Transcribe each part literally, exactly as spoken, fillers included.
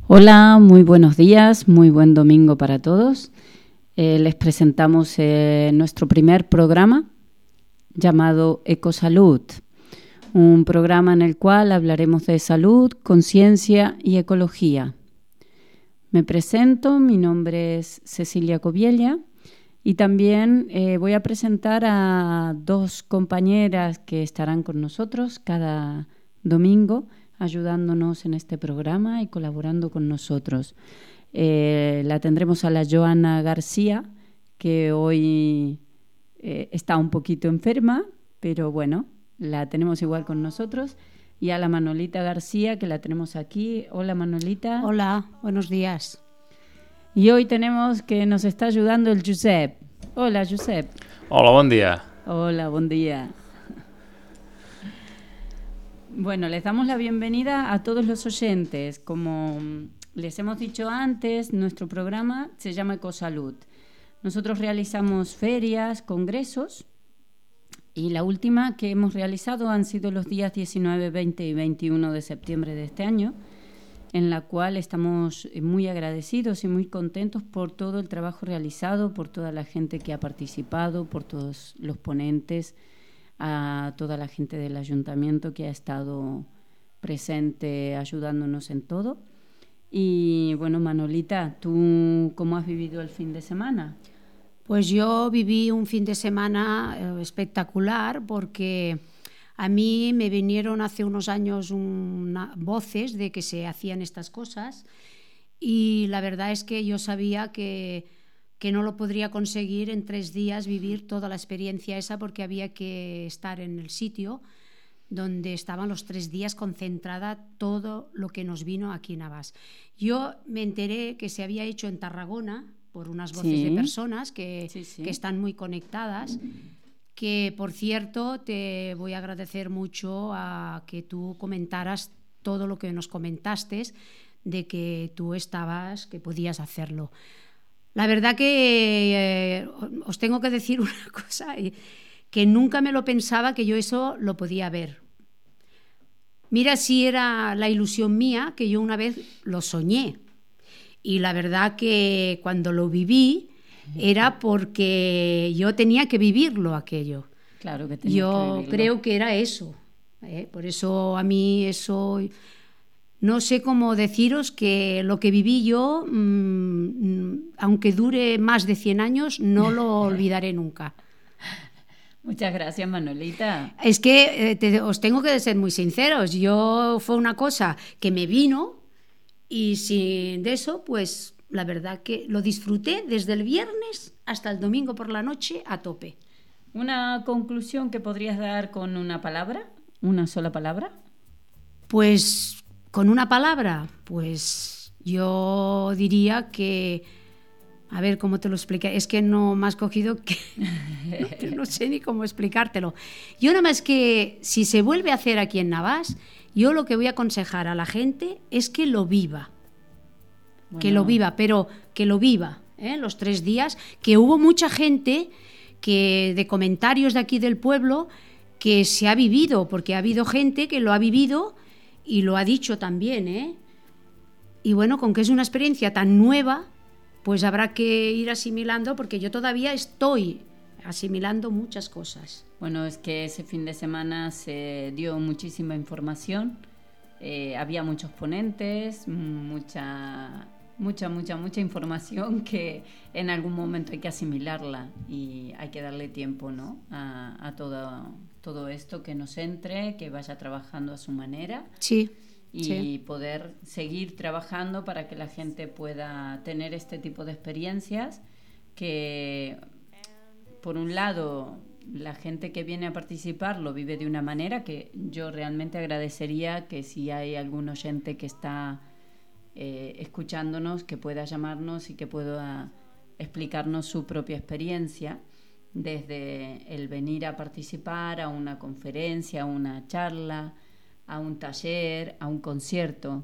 Hola, muy buenos días, muy buen domingo para todos. Eh, les presentamos eh, nuestro primer programa llamado Ecosalud, un programa en el cual hablaremos de salud, conciencia y ecología. Me presento, mi nombre es Cecilia Coviella y también eh, voy a presentar a dos compañeras que estarán con nosotros cada domingo, ayudándonos en este programa y colaborando con nosotros. Eh, la tendremos a la Joana García, que hoy eh, está un poquito enferma, pero bueno, la tenemos igual con nosotros. Y a la Manolita García, que la tenemos aquí. Hola, Manolita. Hola, buenos días. Y hoy tenemos que nos está ayudando el Josep. Hola, Josep. Hola, buen día. Hola, buen día. Bueno, les damos la bienvenida a todos los oyentes. Como les hemos dicho antes, nuestro programa se llama Ecosalud. Nosotros realizamos ferias, congresos, y la última que hemos realizado han sido los días diecinueve, veinte y veintiuno de septiembre de este año, en la cual estamos muy agradecidos y muy contentos por todo el trabajo realizado, por toda la gente que ha participado, por todos los ponentes, a toda la gente del ayuntamiento que ha estado presente ayudándonos en todo. Y bueno, Manolita, ¿tú cómo has vivido el fin de semana? Pues yo viví un fin de semana eh, espectacular porque a mí me vinieron hace unos años una, voces de que se hacían estas cosas y la verdad es que yo sabía que que no lo podría conseguir en tres días vivir toda la experiencia esa porque había que estar en el sitio donde estaban los tres días concentrada todo lo que nos vino aquí en Navàs. Yo me enteré que se había hecho en Tarragona por unas voces sí. de personas que, sí, sí. que están muy conectadas, que por cierto te voy a agradecer mucho a que tú comentaras todo lo que nos comentaste de que tú estabas, que podías hacerlo. La verdad que eh, os tengo que decir una cosa, que nunca me lo pensaba que yo eso lo podía ver. Mira si era la ilusión mía, que yo una vez lo soñé. Y la verdad que cuando lo viví era porque yo tenía que vivirlo aquello. Claro que tenía yo que vivirlo. Creo que era eso. ¿eh? Por eso a mí eso... No sé cómo deciros que lo que viví yo, mmm, aunque dure más de cien años, no lo olvidaré nunca. Muchas gracias, Manolita. Es que eh, te, os tengo que ser muy sinceros. Yo fue una cosa que me vino y sin de eso, pues la verdad que lo disfruté desde el viernes hasta el domingo por la noche a tope. ¿Una conclusión que podrías dar con una palabra? ¿Una sola palabra? Pues... Con una palabra, pues yo diría que, a ver cómo te lo expliqué, es que no me has cogido que no, no sé ni cómo explicártelo. Yo nada más que si se vuelve a hacer aquí en Navàs, yo lo que voy a aconsejar a la gente es que lo viva, bueno. que lo viva, pero que lo viva, ¿eh? Los tres días, que hubo mucha gente que de comentarios de aquí del pueblo que se ha vivido, porque ha habido gente que lo ha vivido y lo ha dicho también, ¿eh? Y bueno, con que es una experiencia tan nueva, pues habrá que ir asimilando, porque yo todavía estoy asimilando muchas cosas. Bueno, es que ese fin de semana se dio muchísima información, eh, había muchos ponentes, mucha, mucha, mucha, mucha información que en algún momento hay que asimilarla y hay que darle tiempo, ¿no? A, a todo... todo esto que nos entre, que vaya trabajando a su manera sí, y sí. poder seguir trabajando para que la gente pueda tener este tipo de experiencias que, por un lado, la gente que viene a participar lo vive de una manera que yo realmente agradecería que si hay algún oyente que está eh, escuchándonos, que pueda llamarnos y que pueda explicarnos su propia experiencia, desde el venir a participar a una conferencia, a una charla, a un taller, a un concierto.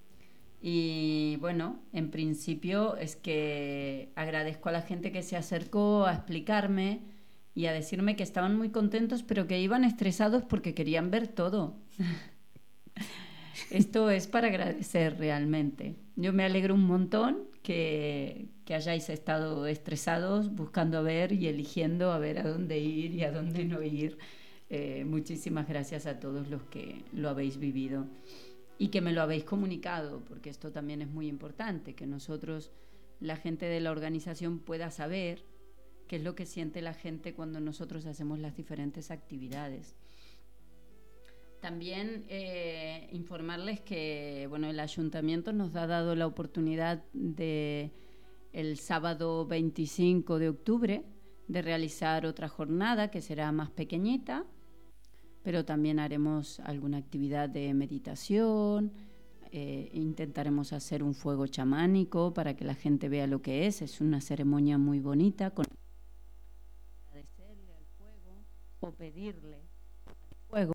Y bueno, en principio es que agradezco a la gente que se acercó a explicarme y a decirme que estaban muy contentos, pero que iban estresados porque querían ver todo. Esto es para agradecer realmente. Yo me alegro un montón que, que hayáis estado estresados buscando a ver y eligiendo a ver a dónde ir y a dónde no ir. Eh, muchísimas gracias a todos los que lo habéis vivido y que me lo habéis comunicado, porque esto también es muy importante, que nosotros, la gente de la organización, pueda saber qué es lo que siente la gente cuando nosotros hacemos las diferentes actividades. También eh, informarles que bueno, el ayuntamiento nos ha dado la oportunidad de el sábado veinticinco de octubre de realizar otra jornada que será más pequeñita, pero también haremos alguna actividad de meditación, eh, intentaremos hacer un fuego chamánico para que la gente vea lo que es. Es una ceremonia muy bonita con agradecerle al fuego o pedirle al fuego.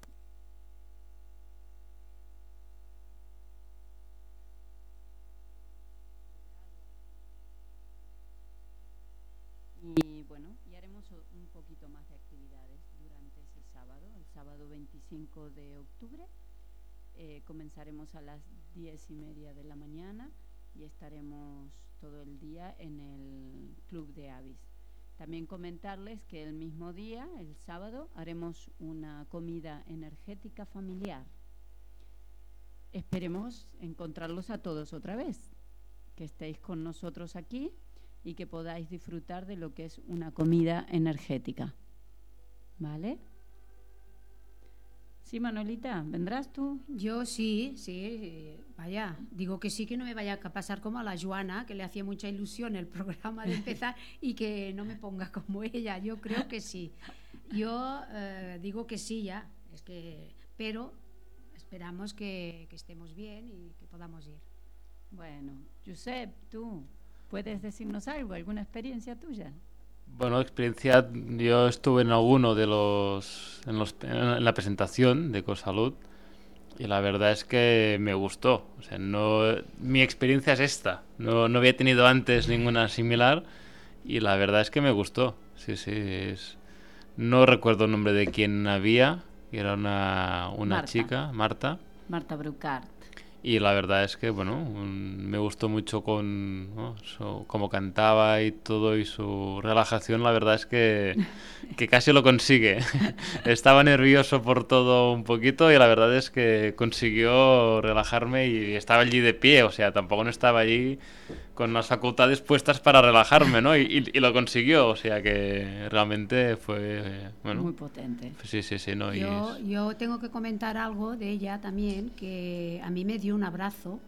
Y bueno, y haremos un poquito más de actividades durante ese sábado, el sábado veinticinco de octubre. Eh, comenzaremos a las diez y media de la mañana y estaremos todo el día en el Club de Avis. También comentarles que el mismo día, el sábado, haremos una comida energética familiar. Esperemos encontrarlos a todos otra vez, que estéis con nosotros aquí y que podáis disfrutar de lo que es una comida energética. ¿Vale? Sí, Manolita, ¿vendrás tú? Yo sí, sí, vaya, digo que sí, que no me vaya a pasar como a la Joana, que le hacía mucha ilusión el programa de empezar y que no me ponga como ella. Yo creo que sí. Yo eh, digo que sí ya, es que, pero esperamos que, que estemos bien y que podamos ir. Bueno, Josep, tú, ¿puedes decirnos algo, alguna experiencia tuya? Bueno, experiencia, yo estuve en alguno de los en, los, en la presentación de Ecosalud y la verdad es que me gustó. O sea, no, mi experiencia es esta. No, no había tenido antes ninguna similar y la verdad es que me gustó. Sí, sí. Es, no recuerdo el nombre de quién había, que era una, una Marta. chica, Marta. Marta Brucart. Y la verdad es que, bueno, un, me gustó mucho con ¿no? su, cómo cantaba y todo y su relajación. La verdad es que, que casi lo consigue. Estaba nervioso por todo un poquito y la verdad es que consiguió relajarme y estaba allí de pie. O sea, tampoco no estaba allí con las facultades puestas para relajarme, ¿no? Y, y, y lo consiguió. O sea que realmente fue, bueno... Muy potente. Sí, sí, sí. ¿no? Yo, y es... yo tengo que comentar algo de ella también, que a mí me dio un abrazo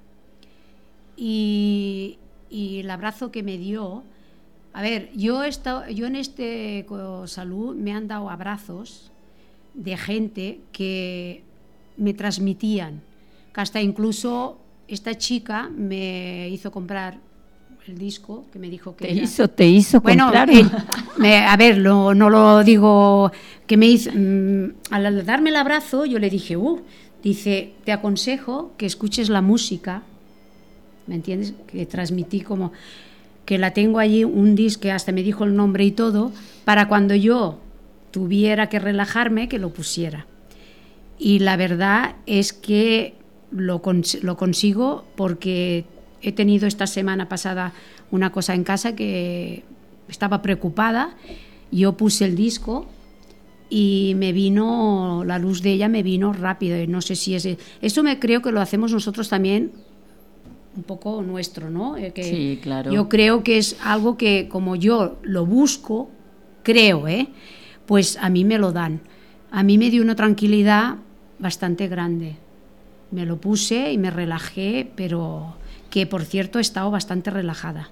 y, y el abrazo que me dio, a ver, yo, he estado, yo en este Salud me han dado abrazos de gente que me transmitían, que hasta incluso esta chica me hizo comprar el disco, que me dijo que te era... hizo te hizo bueno, comprarlo. Eh, me, a ver, lo, no lo digo que me hizo, mmm, al darme el abrazo yo le dije, uh, dice, te aconsejo que escuches la música, ¿me entiendes? Que transmití como que la tengo allí, un disco que hasta me dijo el nombre y todo, para cuando yo tuviera que relajarme, que lo pusiera. Y la verdad es que lo, cons- lo consigo porque he tenido esta semana pasada una cosa en casa que estaba preocupada. Yo puse el disco y me vino, la luz de ella me vino rápido. No sé si es... Eso me creo que lo hacemos nosotros también un poco nuestro, ¿no? Eh, que sí, claro. Yo creo que es algo que como yo lo busco, creo, ¿eh? Pues a mí me lo dan. A mí me dio una tranquilidad bastante grande. Me lo puse y me relajé, pero que por cierto he estado bastante relajada.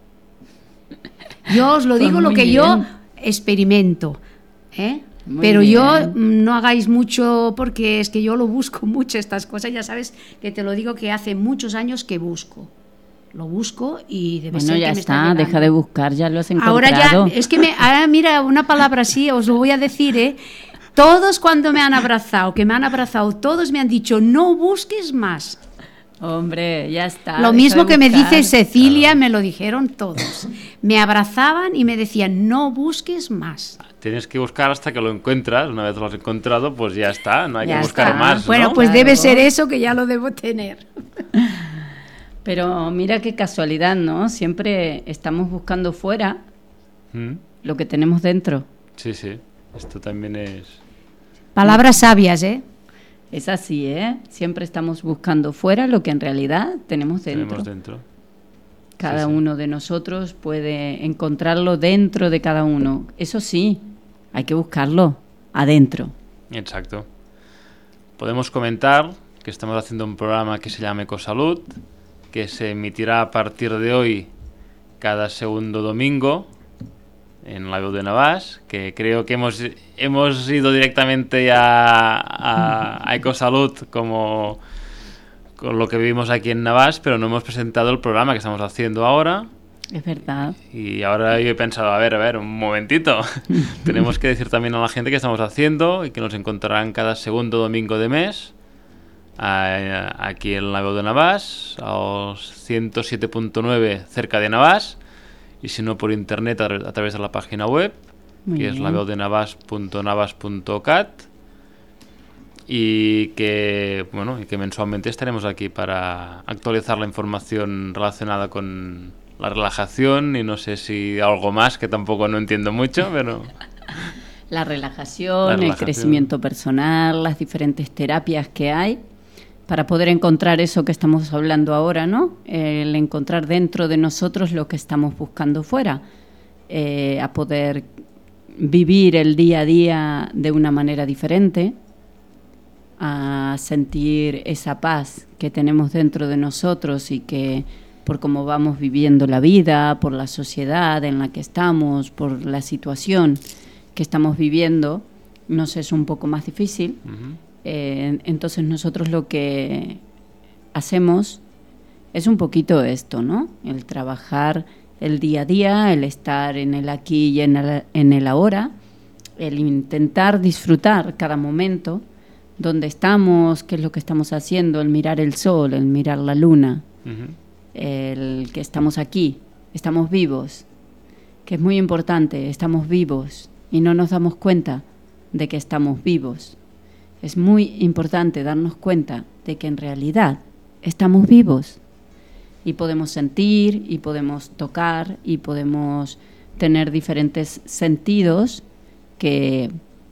Yo os lo pues digo lo que bien. yo experimento, ¿eh? Muy Pero bien. yo no hagáis mucho porque es que yo lo busco mucho estas cosas, ya sabes que te lo digo que hace muchos años que busco. Lo busco y debe bueno, ser ya que me está, está llegando. deja de buscar, ya lo has encontrado. Ahora ya, es que me, ahora mira, una palabra así, os lo voy a decir, ¿eh? Todos cuando me han abrazado, que me han abrazado, todos me han dicho, no busques más. Hombre, ya está. Lo mismo que me dice Cecilia, claro. Me lo dijeron todos. Me abrazaban y me decían, no busques más. Tienes que buscar hasta que lo encuentras. Una vez lo has encontrado, pues ya está. No hay ya que buscar está. más. Bueno, ¿no? pues claro. Debe ser eso que ya lo debo tener. Pero mira qué casualidad, ¿no? Siempre estamos buscando fuera ¿Mm? Lo que tenemos dentro. Sí, sí. Esto también es... Palabras sabias, ¿eh? Es así, ¿eh? Siempre estamos buscando fuera lo que en realidad tenemos dentro. Tenemos dentro. Cada sí, sí. uno de nosotros puede encontrarlo dentro de cada uno. Eso sí, hay que buscarlo adentro. Exacto. Podemos comentar que estamos haciendo un programa que se llama Ecosalud, que se emitirá a partir de hoy cada segundo domingo en la Veu de Navàs, que creo que hemos, hemos ido directamente a, a, a Ecosalud como con lo que vivimos aquí en Navàs, pero no hemos presentado el programa que estamos haciendo ahora. Es verdad. Y ahora yo he pensado, a ver, a ver, un momentito. Tenemos que decir también a la gente que estamos haciendo y que nos encontrarán cada segundo domingo de mes a, aquí en la Veu de Navàs, a los ciento siete punto nueve cerca de Navàs. Y si no por internet a, a través de la página web, Muy que bien. es la veu de navàs punto navàs punto cat, y que bueno y que mensualmente estaremos aquí para actualizar la información relacionada con la relajación y no sé si algo más que tampoco no entiendo mucho, pero la relajación, la relajación, el crecimiento personal, las diferentes terapias que hay para poder encontrar eso que estamos hablando ahora, ¿no? El encontrar dentro de nosotros lo que estamos buscando fuera, eh, a poder vivir el día a día de una manera diferente, a sentir esa paz que tenemos dentro de nosotros y que por cómo vamos viviendo la vida, por la sociedad en la que estamos, por la situación que estamos viviendo, nos es un poco más difícil. Uh-huh. Eh, entonces nosotros lo que hacemos es un poquito esto, ¿no? El trabajar el día a día, el estar en el aquí y en el, en el ahora, el intentar disfrutar cada momento, dónde estamos, qué es lo que estamos haciendo, el mirar el sol, el mirar la luna, uh-huh. el que estamos aquí, estamos vivos, que es muy importante, estamos vivos y no nos damos cuenta de que estamos vivos. Es muy importante darnos cuenta de que en realidad estamos vivos y podemos sentir y podemos tocar y podemos tener diferentes sentidos que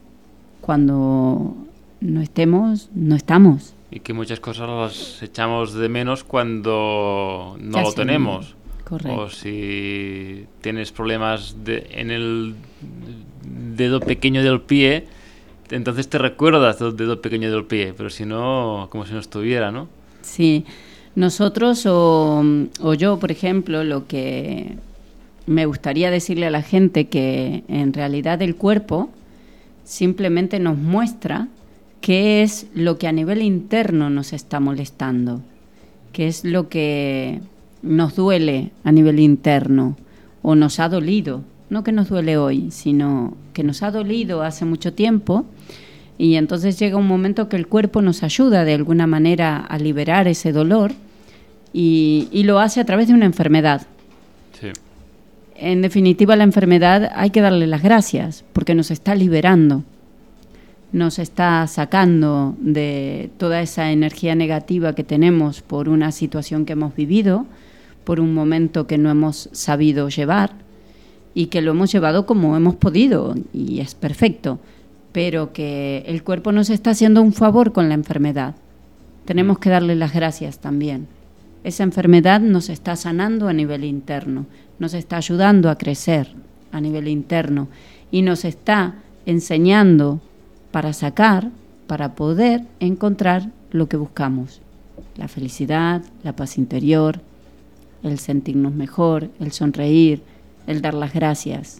cuando no estemos, no estamos. Y que muchas cosas las echamos de menos cuando no ya lo sí. tenemos. Correcto. O si tienes problemas de, en el dedo pequeño del pie, entonces te recuerdas del dedo pequeño del pie, pero si no, como si no estuviera, ¿no? Sí, nosotros o, o yo, por ejemplo, lo que me gustaría decirle a la gente que en realidad el cuerpo simplemente nos muestra qué es lo que a nivel interno nos está molestando, qué es lo que nos duele a nivel interno o nos ha dolido. No que nos duele hoy, sino que nos ha dolido hace mucho tiempo y entonces llega un momento que el cuerpo nos ayuda de alguna manera a liberar ese dolor y, y lo hace a través de una enfermedad. Sí. En definitiva, la enfermedad hay que darle las gracias porque nos está liberando, nos está sacando de toda esa energía negativa que tenemos por una situación que hemos vivido, por un momento que no hemos sabido llevar, y que lo hemos llevado como hemos podido, y es perfecto, pero que el cuerpo nos está haciendo un favor con la enfermedad. Tenemos que darle las gracias también. Esa enfermedad nos está sanando a nivel interno, nos está ayudando a crecer a nivel interno y nos está enseñando para sacar, para poder encontrar lo que buscamos. La felicidad, la paz interior, el sentirnos mejor, el sonreír, el dar las gracias.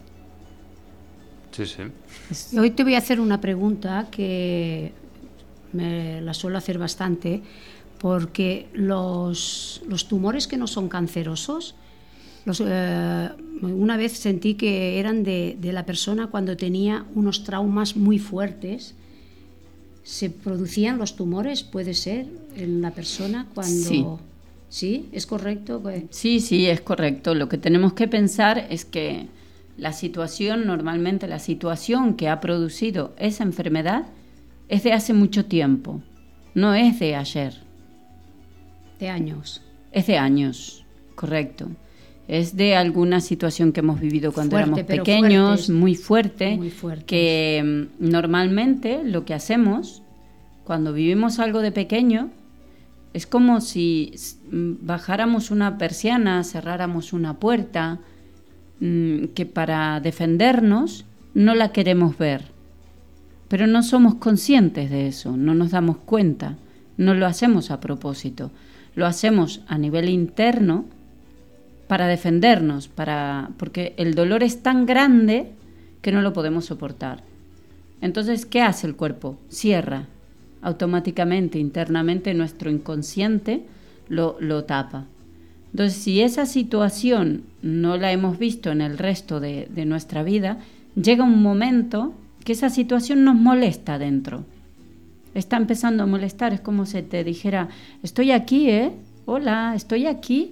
Sí, sí. Hoy te voy a hacer una pregunta que me la suelo hacer bastante, porque los, los tumores que no son cancerosos, los, eh, una vez sentí que eran de, de la persona cuando tenía unos traumas muy fuertes, se producían los tumores, puede ser, en la persona cuando... Sí. ¿Sí? ¿Es correcto? Pues... Sí, sí, es correcto. Lo que tenemos que pensar es que la situación, normalmente la situación que ha producido esa enfermedad es de hace mucho tiempo, no es de ayer. De años. Es de años, correcto. Es de alguna situación que hemos vivido cuando Fuerte, éramos pero pequeños, fuertes. muy fuerte, Muy fuertes. que mm, normalmente lo que hacemos cuando vivimos algo de pequeño es como si bajáramos una persiana, cerráramos una puerta, mmm, que para defendernos no la queremos ver. Pero no somos conscientes de eso, no nos damos cuenta, no lo hacemos a propósito. Lo hacemos a nivel interno para defendernos, para, porque el dolor es tan grande que no lo podemos soportar. Entonces, ¿qué hace el cuerpo? Cierra. Automáticamente, internamente, nuestro inconsciente lo, lo tapa. Entonces, si esa situación no la hemos visto en el resto de, de nuestra vida, llega un momento que esa situación nos molesta dentro. Está empezando a molestar, es como si te dijera, estoy aquí, ¿eh? Hola, estoy aquí.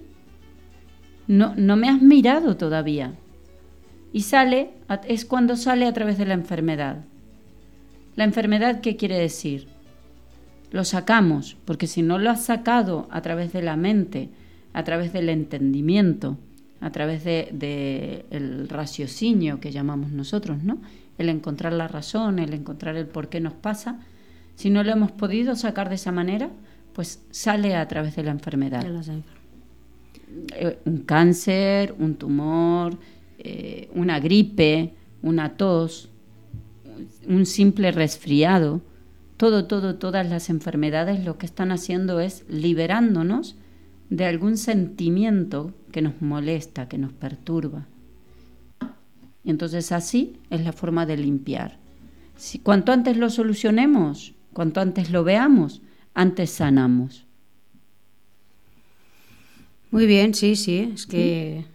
No, no me has mirado todavía. Y sale, es cuando sale a través de la enfermedad. ¿La enfermedad qué quiere decir? Lo sacamos, porque si no lo has sacado a través de la mente, a través del entendimiento, a través de, de el raciocinio que llamamos nosotros, ¿no? El encontrar la razón, el encontrar el por qué nos pasa, si no lo hemos podido sacar de esa manera, pues sale a través de la enfermedad. Eh, un cáncer, un tumor, eh, una gripe, una tos, un simple resfriado, todo, todo, todas las enfermedades lo que están haciendo es liberándonos de algún sentimiento que nos molesta, que nos perturba. Y entonces así es la forma de limpiar. Si, cuanto antes lo solucionemos, cuanto antes lo veamos, antes sanamos. Muy bien, sí, sí, es que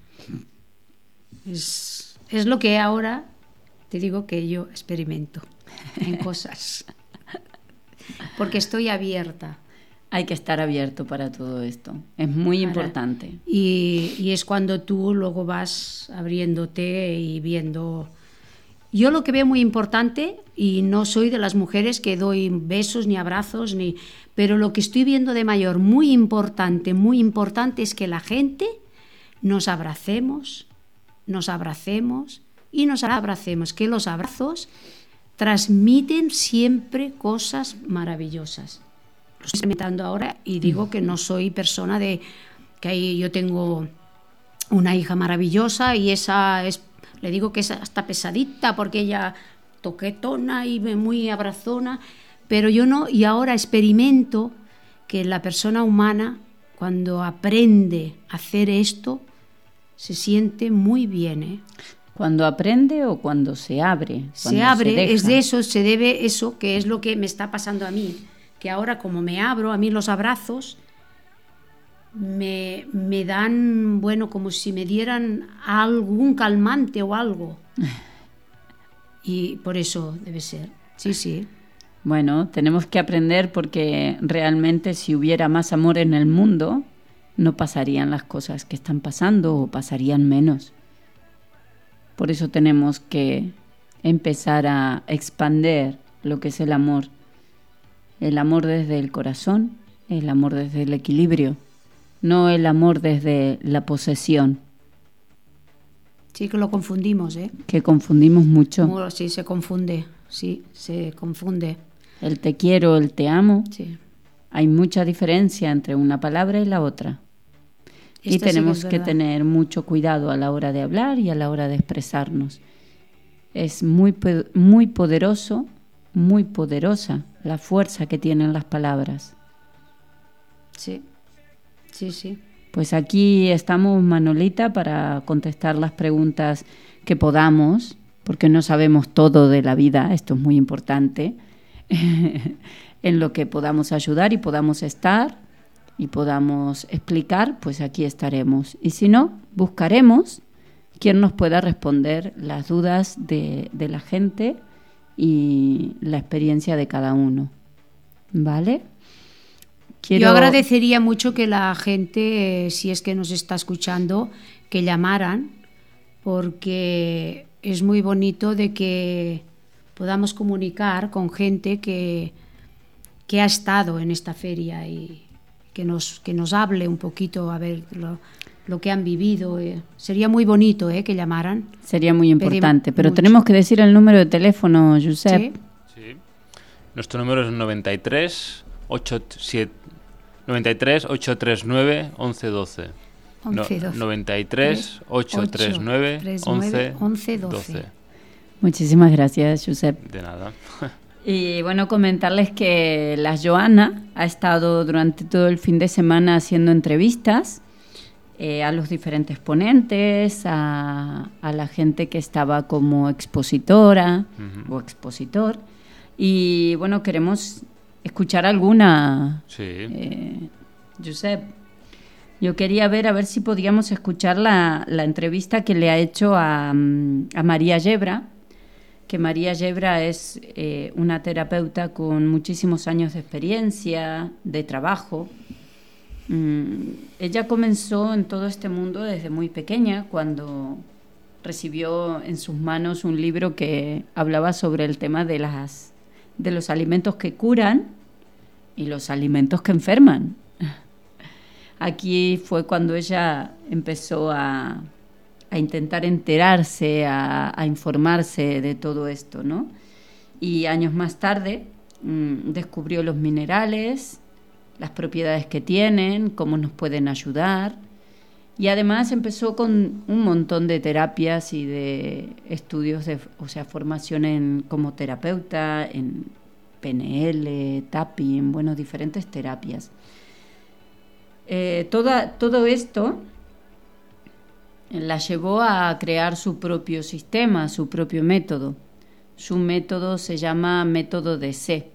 es, es lo que ahora te digo que yo experimento en cosas, porque estoy abierta. Hay que estar abierto para todo esto, es muy Ahora, importante. Y, y es cuando tú luego vas abriéndote y viendo... Yo lo que veo muy importante, y no soy de las mujeres que doy besos ni abrazos, ni, pero lo que estoy viendo de mayor, muy importante, muy importante, es que la gente nos abracemos, nos abracemos y nos abracemos, que los abrazos transmiten siempre cosas maravillosas. Lo estoy experimentando ahora y digo que no soy persona de... que ahí yo tengo una hija maravillosa y esa es... Le digo que es hasta pesadita porque ella toquetona y muy abrazona, pero yo no, y ahora experimento que la persona humana, cuando aprende a hacer esto, se siente muy bien, ¿eh? ¿Cuando aprende o cuando se abre? Se abre, se es de eso, se debe eso, que es lo que me está pasando a mí, que ahora como me abro, a mí los abrazos Me, me dan, bueno, como si me dieran algún calmante o algo. Y por eso debe ser. Sí, sí. Bueno, tenemos que aprender porque realmente si hubiera más amor en el mundo, no pasarían las cosas que están pasando o pasarían menos. Por eso tenemos que empezar a expandir lo que es el amor. El amor desde el corazón, el amor desde el equilibrio. No el amor desde la posesión. Sí, que lo confundimos, ¿eh? Que confundimos mucho. Como, sí, se confunde, sí, se confunde. El te quiero, el te amo. Sí. Hay mucha diferencia entre una palabra y la otra. Esta y tenemos sí que, que tener mucho cuidado a la hora de hablar y a la hora de expresarnos. Es muy, muy poderoso, muy poderosa la fuerza que tienen las palabras. Sí. Sí, sí. Pues aquí estamos, Manolita, para contestar las preguntas que podamos, porque no sabemos todo de la vida, esto es muy importante, en lo que podamos ayudar y podamos estar y podamos explicar, pues aquí estaremos. Y si no, buscaremos quien nos pueda responder las dudas de, de la gente y la experiencia de cada uno. ¿vale? Quiero... Yo agradecería mucho que la gente, eh, si es que nos está escuchando, que llamaran, porque es muy bonito de que podamos comunicar con gente que, que ha estado en esta feria y que nos, que nos hable un poquito a ver lo, lo que han vivido. Eh. Sería muy bonito eh, que llamaran. Sería muy importante, Pedimos pero mucho. Tenemos que decir el número de teléfono, Josep. ¿Sí? Sí. Nuestro número es noventa y tres, ochenta y siete, noventa y tres, ochocientos treinta y nueve, once doce. once, doce. noventa y tres, ochocientos treinta y nueve, once doce. Muchísimas gracias, Josep. De nada. Y bueno, comentarles que la Joana ha estado durante todo el fin de semana haciendo entrevistas eh, a los diferentes ponentes, a, a la gente que estaba como expositora uh-huh. o expositor. Y bueno, queremos escuchar alguna, sí. eh, Josep. Yo quería ver a ver si podíamos escuchar la, la entrevista que le ha hecho a, a María Yebra, que María Yebra es eh, una terapeuta con muchísimos años de experiencia, de trabajo. Mm, ella comenzó en todo este mundo desde muy pequeña, cuando recibió en sus manos un libro que hablaba sobre el tema de, las, de los alimentos que curan y los alimentos que enferman. Aquí fue cuando ella empezó a, a intentar enterarse, a, a informarse de todo esto, ¿no? Y años más tarde mmm, descubrió los minerales, las propiedades que tienen, cómo nos pueden ayudar. Y además empezó con un montón de terapias y de estudios, de, o sea, formación en, como terapeuta, en P N L, tapping, bueno, diferentes terapias. Eh, toda, todo esto la llevó a crear su propio sistema, su propio método. Su método se llama método D C.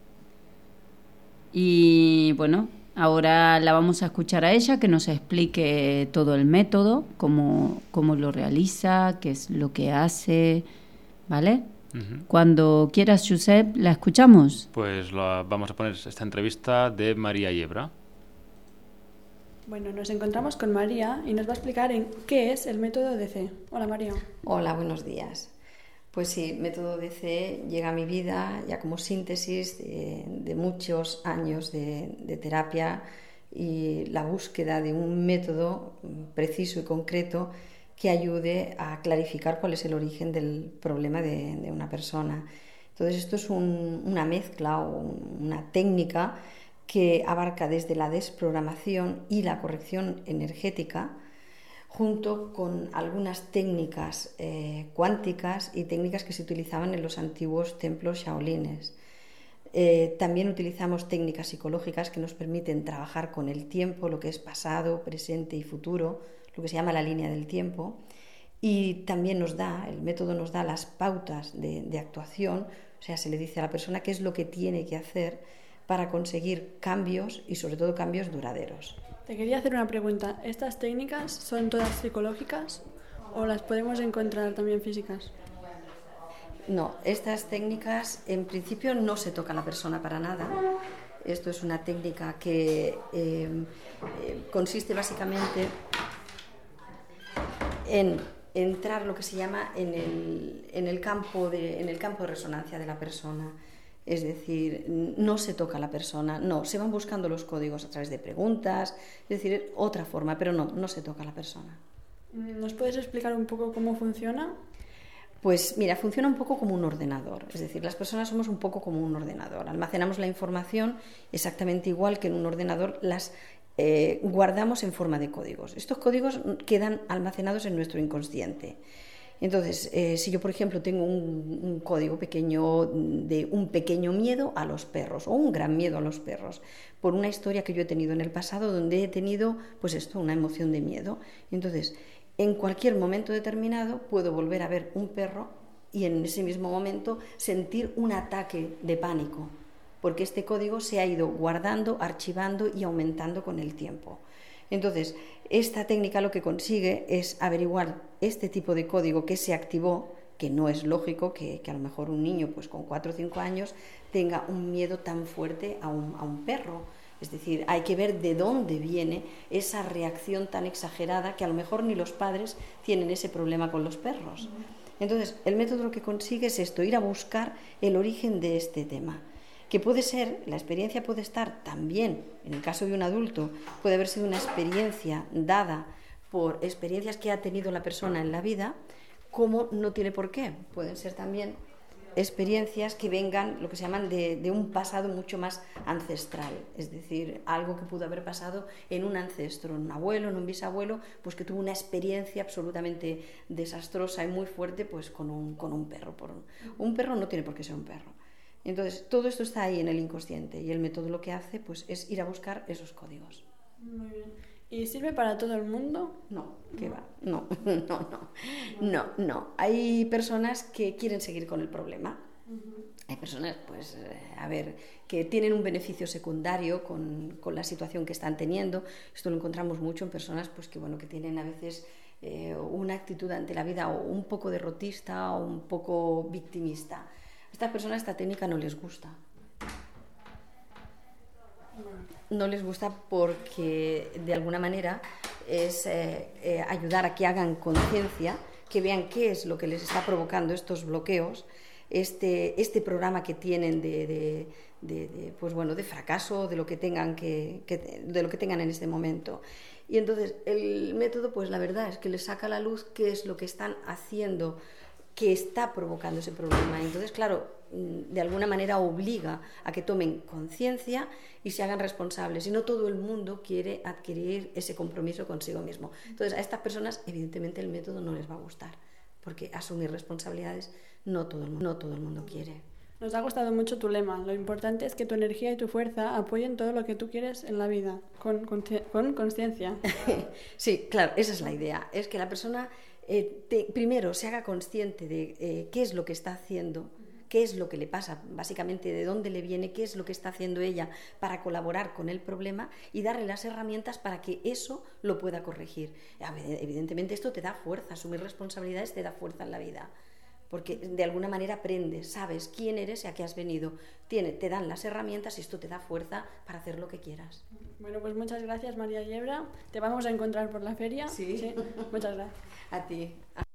Y bueno, ahora la vamos a escuchar a ella, que nos explique todo el método, cómo, cómo lo realiza, qué es lo que hace, ¿vale? Uh-huh. Cuando quieras, Josep, ¿la escuchamos? Pues la, vamos a poner esta entrevista de María Yebra. Bueno, nos encontramos con María y nos va a explicar en qué es el método D C. Hola, María. Hola, buenos días. Pues sí, el método D C llega a mi vida ya como síntesis de, de muchos años de, de terapia y la búsqueda de un método preciso y concreto que ayude a clarificar cuál es el origen del problema de, de una persona. Entonces, esto es un, una mezcla o una técnica que abarca desde la desprogramación y la corrección energética, junto con algunas técnicas eh, cuánticas y técnicas que se utilizaban en los antiguos templos shaolines. Eh, también utilizamos técnicas psicológicas que nos permiten trabajar con el tiempo, lo que es pasado, presente y futuro, lo que se llama la línea del tiempo, y también nos da, el método nos da las pautas de, de actuación, o sea, se le dice a la persona qué es lo que tiene que hacer para conseguir cambios y sobre todo cambios duraderos. Te quería hacer una pregunta. ¿Estas técnicas son todas psicológicas o las podemos encontrar también físicas? No, estas técnicas en principio no se toca a la persona para nada. Esto es una técnica que eh, eh, consiste básicamente en entrar lo que se llama en el, en el campo de, en el campo de resonancia de la persona. Es decir, no se toca a la persona, no, se van buscando los códigos a través de preguntas, es decir, otra forma, pero no, no se toca a la persona. ¿Nos puedes explicar un poco cómo funciona? Pues mira, funciona un poco como un ordenador, es decir, las personas somos un poco como un ordenador, almacenamos la información exactamente igual que en un ordenador, las eh, guardamos en forma de códigos. Estos códigos quedan almacenados en nuestro inconsciente. Entonces, eh, si yo, por ejemplo, tengo un, un código pequeño de un pequeño miedo a los perros o un gran miedo a los perros, por una historia que yo he tenido en el pasado donde he tenido, pues esto, una emoción de miedo. Entonces, en cualquier momento determinado puedo volver a ver un perro y en ese mismo momento sentir un ataque de pánico, porque este código se ha ido guardando, archivando y aumentando con el tiempo. Entonces, esta técnica lo que consigue es averiguar este tipo de código que se activó que no es lógico que, que a lo mejor un niño pues con cuatro o cinco años tenga un miedo tan fuerte a un, a un perro. Es decir, hay que ver de dónde viene esa reacción tan exagerada que a lo mejor ni los padres tienen ese problema con los perros. Entonces, el método lo que consigue es esto, ir a buscar el origen de este tema. Que puede ser, la experiencia puede estar también, en el caso de un adulto, puede haber sido una experiencia dada por experiencias que ha tenido la persona en la vida, como no tiene por qué. Pueden ser también experiencias que vengan, lo que se llaman, de, de un pasado mucho más ancestral, es decir, algo que pudo haber pasado en un ancestro, en un abuelo, en un bisabuelo, pues que tuvo una experiencia absolutamente desastrosa y muy fuerte pues con un, con un perro. Por un, un perro no tiene por qué ser un perro. Entonces, todo esto está ahí en el inconsciente y el método lo que hace pues, es ir a buscar esos códigos. Muy bien. ¿Y sirve para todo el mundo? No, ¿qué va? No, no, no, no, no. Hay personas que quieren seguir con el problema. Uh-huh. Hay personas, pues, eh, a ver, que tienen un beneficio secundario con, con la situación que están teniendo. Esto lo encontramos mucho en personas, pues, que, bueno, que tienen a veces eh, una actitud ante la vida o un poco derrotista o un poco victimista. A estas personas esta técnica no les gusta. No les gusta porque de alguna manera es eh, eh, ayudar a que hagan conciencia, que vean qué es lo que les está provocando estos bloqueos, este, este programa que tienen de, de, de, de, pues bueno, de fracaso, de lo que tengan que, que, de lo que tengan en este momento. Y entonces el método, pues la verdad es que les saca a la luz qué es lo que están haciendo, que está provocando ese problema. Entonces, claro, de alguna manera obliga a que tomen conciencia y se hagan responsables. Y no todo el mundo quiere adquirir ese compromiso consigo mismo. Entonces, a estas personas, evidentemente, el método no les va a gustar, porque asumir responsabilidades no todo el mundo, no todo el mundo quiere. Nos ha gustado mucho tu lema. Lo importante es que tu energía y tu fuerza apoyen todo lo que tú quieres en la vida, con, con, con consciencia. Sí, claro, esa es la idea. Es que la persona eh, te, primero se haga consciente de eh, qué es lo que está haciendo, qué es lo que le pasa, básicamente de dónde le viene, qué es lo que está haciendo ella para colaborar con el problema y darle las herramientas para que eso lo pueda corregir. Evidentemente esto te da fuerza, asumir responsabilidades te da fuerza en la vida, porque de alguna manera aprendes, sabes quién eres y a qué has venido, Tiene, te dan las herramientas y esto te da fuerza para hacer lo que quieras. Bueno, pues muchas gracias, María Yebra. Te vamos a encontrar por la feria. Sí. Sí. Muchas gracias. A ti.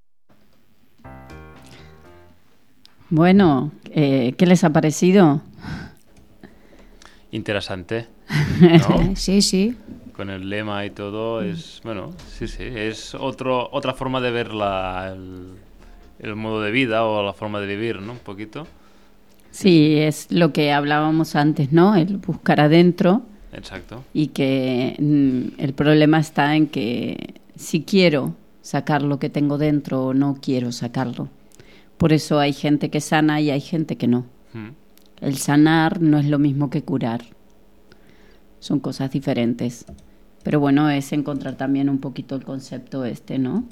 Bueno, eh, ¿qué les ha parecido? Interesante, ¿no? Sí, sí. Con el lema y todo, es, bueno, sí, sí, es otro, otra forma de ver la, el, el modo de vida o la forma de vivir, ¿no? Un poquito. Sí, es lo que hablábamos antes, ¿no? El buscar adentro. Exacto. Y que mm, el problema está en que si quiero sacar lo que tengo dentro o no quiero sacarlo. Por eso hay gente que sana y hay gente que no. Mm. El sanar no es lo mismo que curar. Son cosas diferentes. Pero bueno, es encontrar también un poquito el concepto este, ¿no?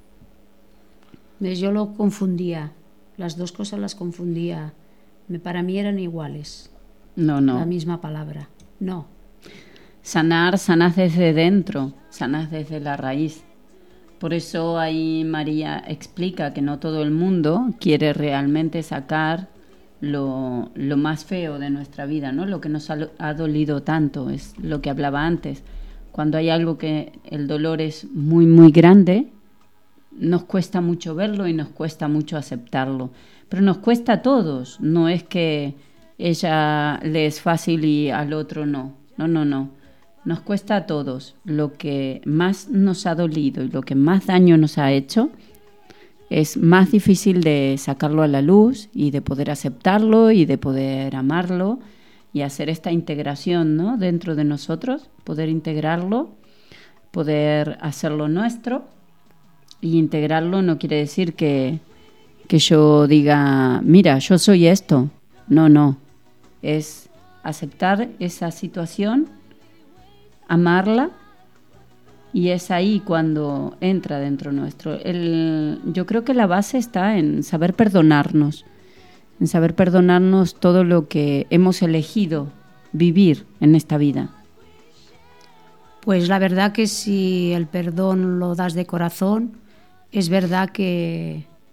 Yo lo confundía. Las dos cosas las confundía. Para mí eran iguales. No, no. La misma palabra. No. Sanar, sanas desde dentro. Sanas desde la raíz. Por eso ahí María explica que no todo el mundo quiere realmente sacar lo, lo más feo de nuestra vida, ¿no? Lo que nos ha, ha dolido tanto, es lo que hablaba antes. Cuando hay algo que el dolor es muy, muy grande, nos cuesta mucho verlo y nos cuesta mucho aceptarlo. Pero nos cuesta a todos, no es que ella le es fácil y al otro no. No, no, no. Nos cuesta a todos. Lo que más nos ha dolido y lo que más daño nos ha hecho es más difícil de sacarlo a la luz y de poder aceptarlo y de poder amarlo y hacer esta integración, ¿no? Dentro de nosotros, poder integrarlo, poder hacerlo nuestro. Y integrarlo no quiere decir que, que yo diga, mira, yo soy esto. No, no. Es aceptar esa situación, amarla, y es ahí cuando entra dentro nuestro. El, yo creo que la base está en saber perdonarnos, en saber perdonarnos todo lo que hemos elegido vivir en esta vida. Pues la verdad que si el perdón lo das de corazón, es verdad que,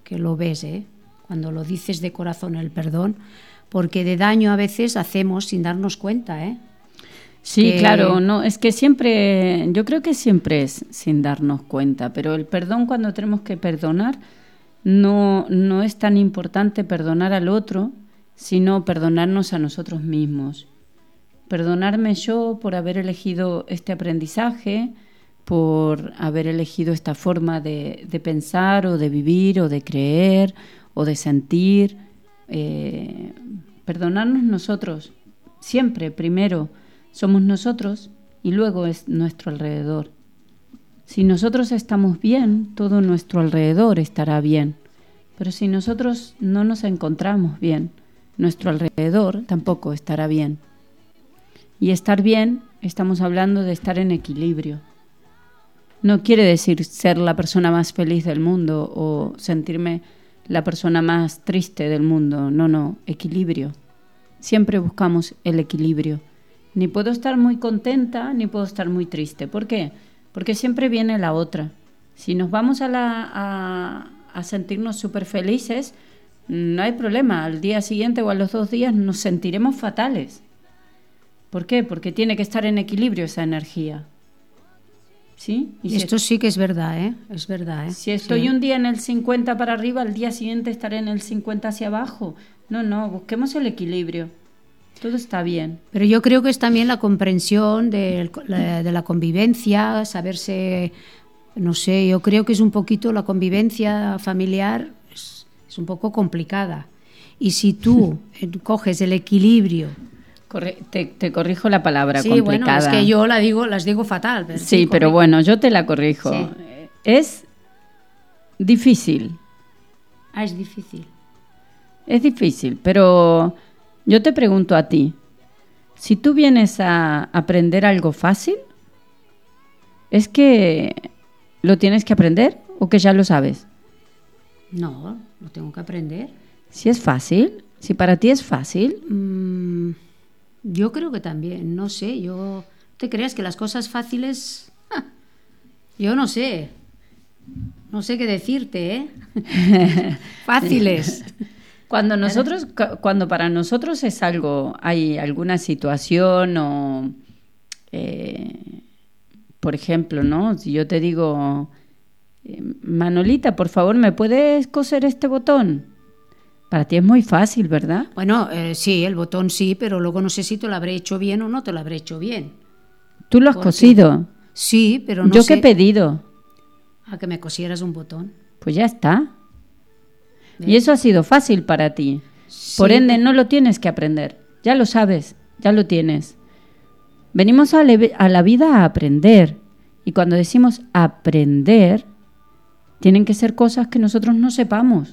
que lo ves, ¿eh? Cuando lo dices de corazón el perdón, porque de daño a veces hacemos sin darnos cuenta, ¿eh? Sí, que... claro, no, es que siempre, yo creo que siempre es sin darnos cuenta, pero el perdón, cuando tenemos que perdonar, no, no es tan importante perdonar al otro, sino perdonarnos a nosotros mismos. Perdonarme yo por haber elegido este aprendizaje, por haber elegido esta forma de, de pensar o de vivir o de creer o de sentir. Eh, perdonarnos nosotros, siempre, primero somos nosotros y luego es nuestro alrededor. Si nosotros estamos bien, todo nuestro alrededor estará bien. Pero si nosotros no nos encontramos bien, nuestro alrededor tampoco estará bien. Y estar bien, estamos hablando de estar en equilibrio. No quiere decir ser la persona más feliz del mundo o sentirme la persona más triste del mundo. No, no, equilibrio. Siempre buscamos el equilibrio. Ni puedo estar muy contenta, ni puedo estar muy triste. ¿Por qué? Porque siempre viene la otra. Si nos vamos a, la, a, a sentirnos súper felices, no hay problema. Al día siguiente o a los dos días nos sentiremos fatales. ¿Por qué? Porque tiene que estar en equilibrio esa energía. ¿Sí? Y, y esto si sí que es verdad, ¿eh? Es verdad, ¿eh? Si estoy sí. un día en el cincuenta para arriba, al día siguiente estaré en el cincuenta hacia abajo. No, no, busquemos el equilibrio. Todo está bien. Pero yo creo que es también la comprensión de, de la convivencia, saberse, no sé, yo creo que es un poquito la convivencia familiar, es, es un poco complicada. Y si tú coges el equilibrio... Corre, te, te corrijo la palabra, sí, complicada. Sí, bueno, es que yo la digo, las digo fatal. Pero sí, sí, pero bueno, yo te la corrijo. Sí. Es difícil. Ah, es difícil. Es difícil, pero... Yo te pregunto a ti, si tú vienes a aprender algo fácil, ¿es que lo tienes que aprender o que ya lo sabes? No, lo tengo que aprender. Si es fácil, si para ti es fácil. Mm, yo creo que también, no sé, yo... ¿Te creas que las cosas fáciles... ¡Ja! Yo no sé, no sé qué decirte, ¿eh? Fáciles. Cuando nosotros, cuando para nosotros es algo, hay alguna situación o, eh, por ejemplo, ¿no? Si yo te digo, Manolita, por favor, ¿me puedes coser este botón? Para ti es muy fácil, ¿verdad? Bueno, eh, sí, el botón sí, pero luego no sé si te lo habré hecho bien o no te lo habré hecho bien. ¿Tú lo has Porque... cosido? Sí, pero no ¿Yo sé... qué he pedido? A que me cosieras un botón. Pues ya está. Y eso ha sido fácil para ti. Sí, Por ende, pero... no lo tienes que aprender. Ya lo sabes, ya lo tienes. Venimos a, le- a la vida a aprender. Y cuando decimos aprender, tienen que ser cosas que nosotros no sepamos.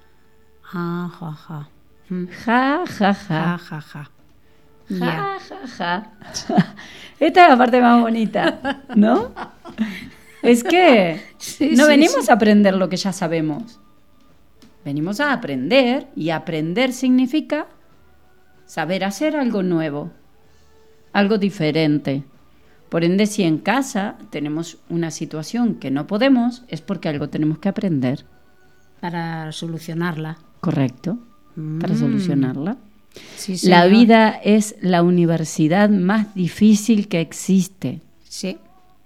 Ja, ja, ja. Mm. Ja, ja, ja. Ja, ja, ja. Ja, Ya. ja, ja. Esta es la parte más bonita, ¿no? Es que Sí, no sí, venimos sí. a aprender lo que ya sabemos. Venimos a aprender, y aprender significa saber hacer algo nuevo, algo diferente. Por ende, si en casa tenemos una situación que no podemos, es porque algo tenemos que aprender. Para solucionarla. Correcto, para Mm. solucionarla. Sí, La señor. vida es la universidad más difícil que existe. Sí.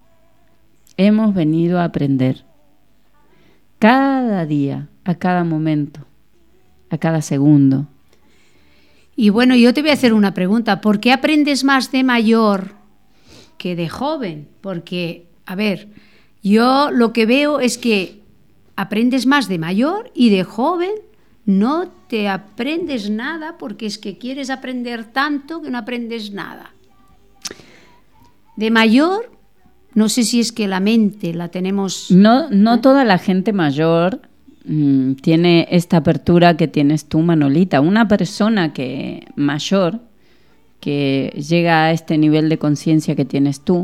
Hemos venido a aprender. Cada día, a cada momento, a cada segundo. Y bueno, yo te voy a hacer una pregunta. ¿Por qué aprendes más de mayor que de joven? Porque, a ver, yo lo que veo es que aprendes más de mayor y de joven no te aprendes nada porque es que quieres aprender tanto que no aprendes nada. De mayor, no sé si es que la mente la tenemos... No, no toda la gente mayor mm, tiene esta apertura que tienes tú, Manolita. Una persona que mayor, que llega a este nivel de conciencia que tienes tú,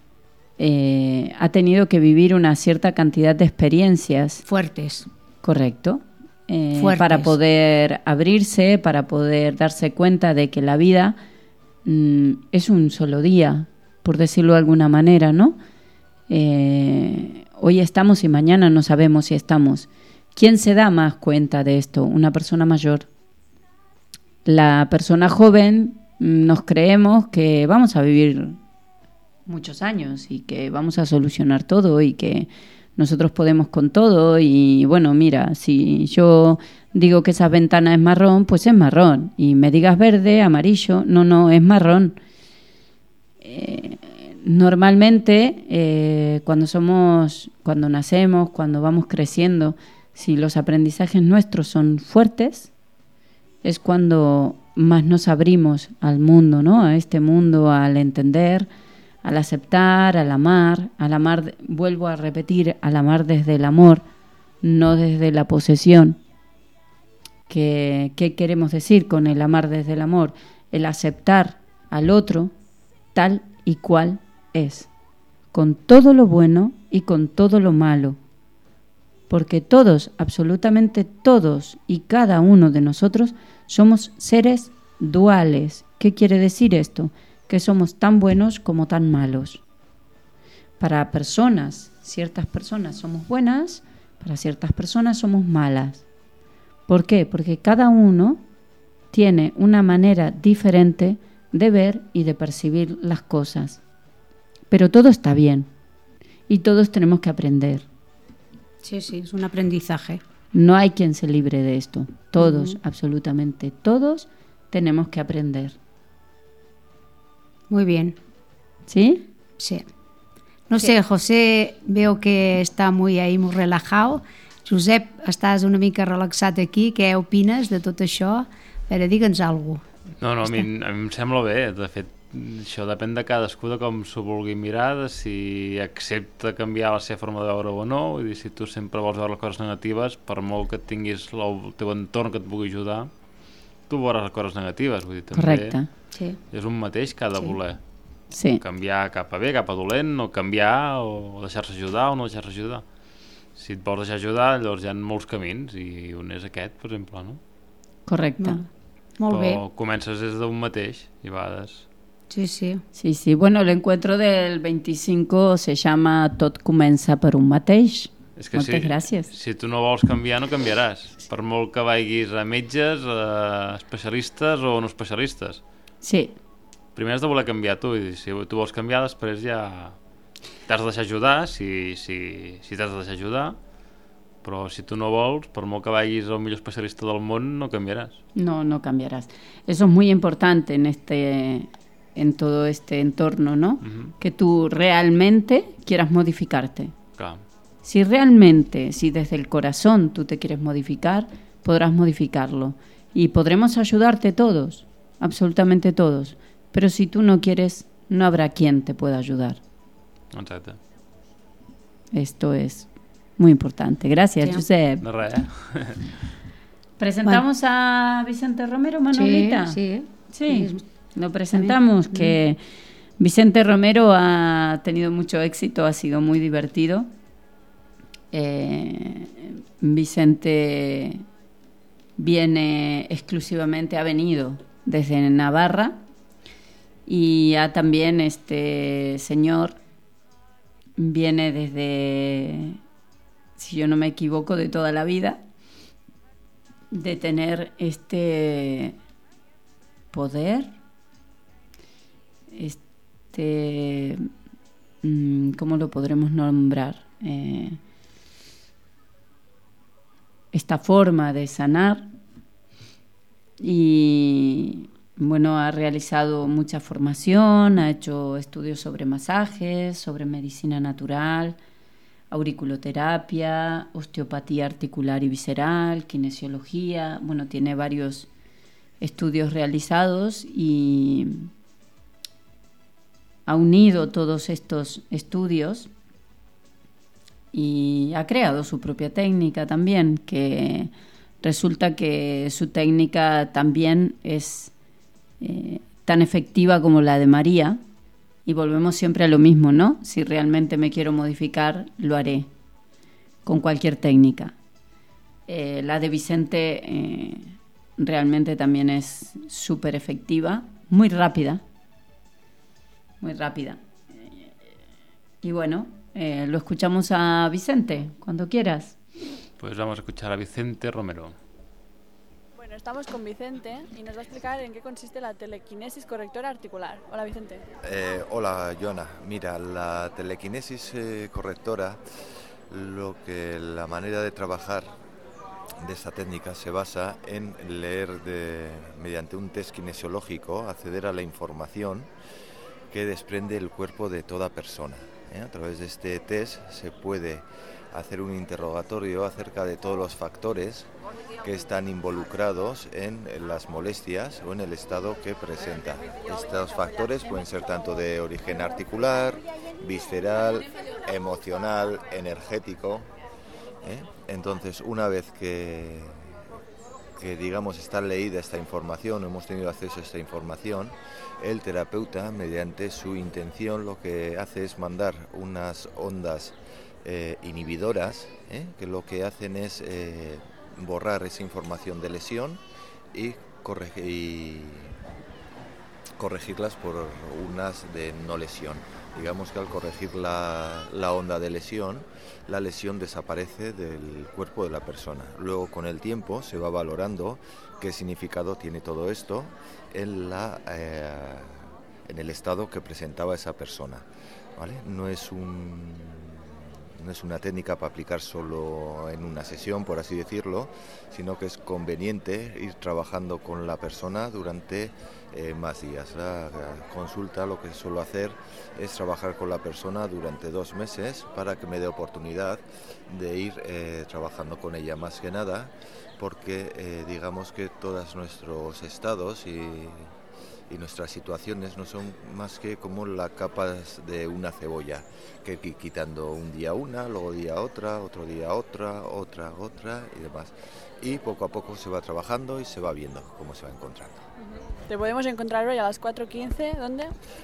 eh, ha tenido que vivir una cierta cantidad de experiencias. Fuertes. Correcto. Eh, Fuertes. para poder abrirse, para poder darse cuenta de que la vida mm, es un solo día, por decirlo de alguna manera, ¿no? Eh, hoy estamos y mañana no sabemos si estamos. ¿Quién se da más cuenta de esto? Una persona mayor. La persona joven nos creemos que vamos a vivir muchos años y que vamos a solucionar todo y que nosotros podemos con todo y bueno, mira, si yo digo que esa ventana es marrón, pues es marrón y me digas verde, amarillo, no, no, es marrón. Eh, normalmente eh, cuando somos, cuando nacemos, cuando vamos creciendo, si los aprendizajes nuestros son fuertes, es cuando más nos abrimos al mundo, ¿no? A este mundo, al entender, al aceptar, al amar, al amar, vuelvo a repetir, al amar desde el amor, no desde la posesión. ¿Qué, qué queremos decir con el amar desde el amor? El aceptar al otro tal y cual es, con todo lo bueno y con todo lo malo. Porque todos, absolutamente todos y cada uno de nosotros somos seres duales. ¿Qué quiere decir esto? Que somos tan buenos como tan malos. Para personas, ciertas personas somos buenas, para ciertas personas somos malas. ¿Por qué? Porque cada uno tiene una manera diferente de ver y de percibir las cosas. Pero todo está bien y todos tenemos que aprender. Sí, sí, es un aprendizaje. No hay quien se libre de esto. Todos, Uh-huh. absolutamente todos, tenemos que aprender. Muy bien. ¿Sí? Sí. No sé, José, veo que està muy ahí, muy relajado. Josep, estàs una mica relaxat aquí. Què opines de tot això? A veure, digue'ns alguna cosa. No, no, a mi, a mi em sembla bé. De fet, això depèn de cadascú, de com s'ho vulgui mirar, de si accepta canviar la seva forma de veure o no. Vull dir, si tu sempre vols veure les coses negatives, per molt que tinguis el teu entorn que et pugui ajudar, tu veuràs les coses negatives. Vull dir, també Correcte. Sí. és un mateix que ha de Sí. voler. Sí. Canviar cap a bé, cap a dolent, o canviar, o deixar-se ajudar o no deixar-se ajudar. Si et vols deixar ajudar, llavors hi ha molts camins, i un és aquest, per exemple, no? Correcte. No. Molt bé. Però comences des d'un mateix, i a vegades... Sí, sí. Sí, sí. Bueno, el encuentro del veinticinco se llama Tot comença per un mateix. És que Moltes si, gràcies. si tu no vols canviar, no canviaràs. Per molt que vagis a metges, a especialistes o no especialistes. Sí, Primer has de voler canviar tu, i si tu vols canviar, després ja t'has de deixar ajudar, si, si, si t'has de deixar ajudar, però si tu no vols, per molt que vagis al millor especialista del món, no canviaràs. no, no cambiarás. Eso es muy importante en este, en todo este entorno, ¿no? Mhm. Que tú realmente quieras modificarte. Clar. Si realmente, si desde el corazón tú te quieres modificar, podrás modificarlo. Y podremos ayudarte todos, absolutamente todos. Pero si tú no quieres, no habrá quien te pueda ayudar. Exacte. Esto es muy importante. Gracias, Sí. Josep. De res, eh? ¿Presentamos a Vicente Romero, Manolita? Sí, Sí, sí. lo presentamos, que Vicente Romero ha tenido mucho éxito, ha sido muy divertido. Eh, Vicente viene exclusivamente, ha venido desde Navarra, y ha también este señor viene desde, si yo no me equivoco, de toda la vida, de tener este poder, este, ¿cómo lo podremos nombrar? Eh, esta forma de sanar, y bueno, ha realizado mucha formación, ha hecho estudios sobre masajes, sobre medicina natural, auriculoterapia, osteopatía articular y visceral, kinesiología. Bueno, tiene varios estudios realizados y ha unido todos estos estudios y ha creado su propia técnica también, que resulta que su técnica también es eh, tan efectiva como la de María. Y volvemos siempre a lo mismo, ¿no? Si realmente me quiero modificar, lo haré con cualquier técnica. Eh, la de Vicente eh, realmente también es súper efectiva, muy rápida, muy rápida. Y bueno, eh, lo escuchamos a Vicente, cuando quieras. Pues vamos a escuchar a Vicente Romero. Bueno, estamos con Vicente y nos va a explicar en qué consiste la telequinesis correctora articular. Hola, Vicente. Eh, hola, Joana. Mira, la telequinesis eh, correctora, lo que la manera de trabajar de esta técnica se basa en leer de, mediante un test kinesiológico, acceder a la información que desprende el cuerpo de toda persona. ¿eh? A través de este test se puede hacer un interrogatorio acerca de todos los factores que están involucrados en las molestias o en el estado que presenta. Estos factores pueden ser tanto de origen articular, visceral, emocional, energético. ¿eh? Entonces, una vez que, que digamos está leída esta información, hemos tenido acceso a esta información, el terapeuta, mediante su intención, lo que hace es mandar unas ondas eh, inhibidoras, ¿eh? que lo que hacen es eh, borrar esa información de lesión y, corregir, y corregirlas por unas de no lesión. Digamos que al corregir la, la onda de lesión, la lesión desaparece del cuerpo de la persona. Luego, con el tiempo, se va valorando qué significado tiene todo esto en, la, eh, en el estado que presentaba esa persona. ¿Vale? No es un, no es una técnica para aplicar solo en una sesión, por así decirlo, sino que es conveniente ir trabajando con la persona durante eh, más días. La, la consulta, lo que suelo hacer es trabajar con la persona durante dos meses para que me dé oportunidad de ir eh, trabajando con ella, más que nada porque eh, digamos que todos nuestros estados y, y nuestras situaciones no son más que como las capas de una cebolla, que ir quitando un día una, luego día otra, otro día otra, otra, otra y demás. Y poco a poco se va trabajando y se va viendo cómo se va encontrando. Te podemos encontrar hoy a las cuatro quince, ¿dónde?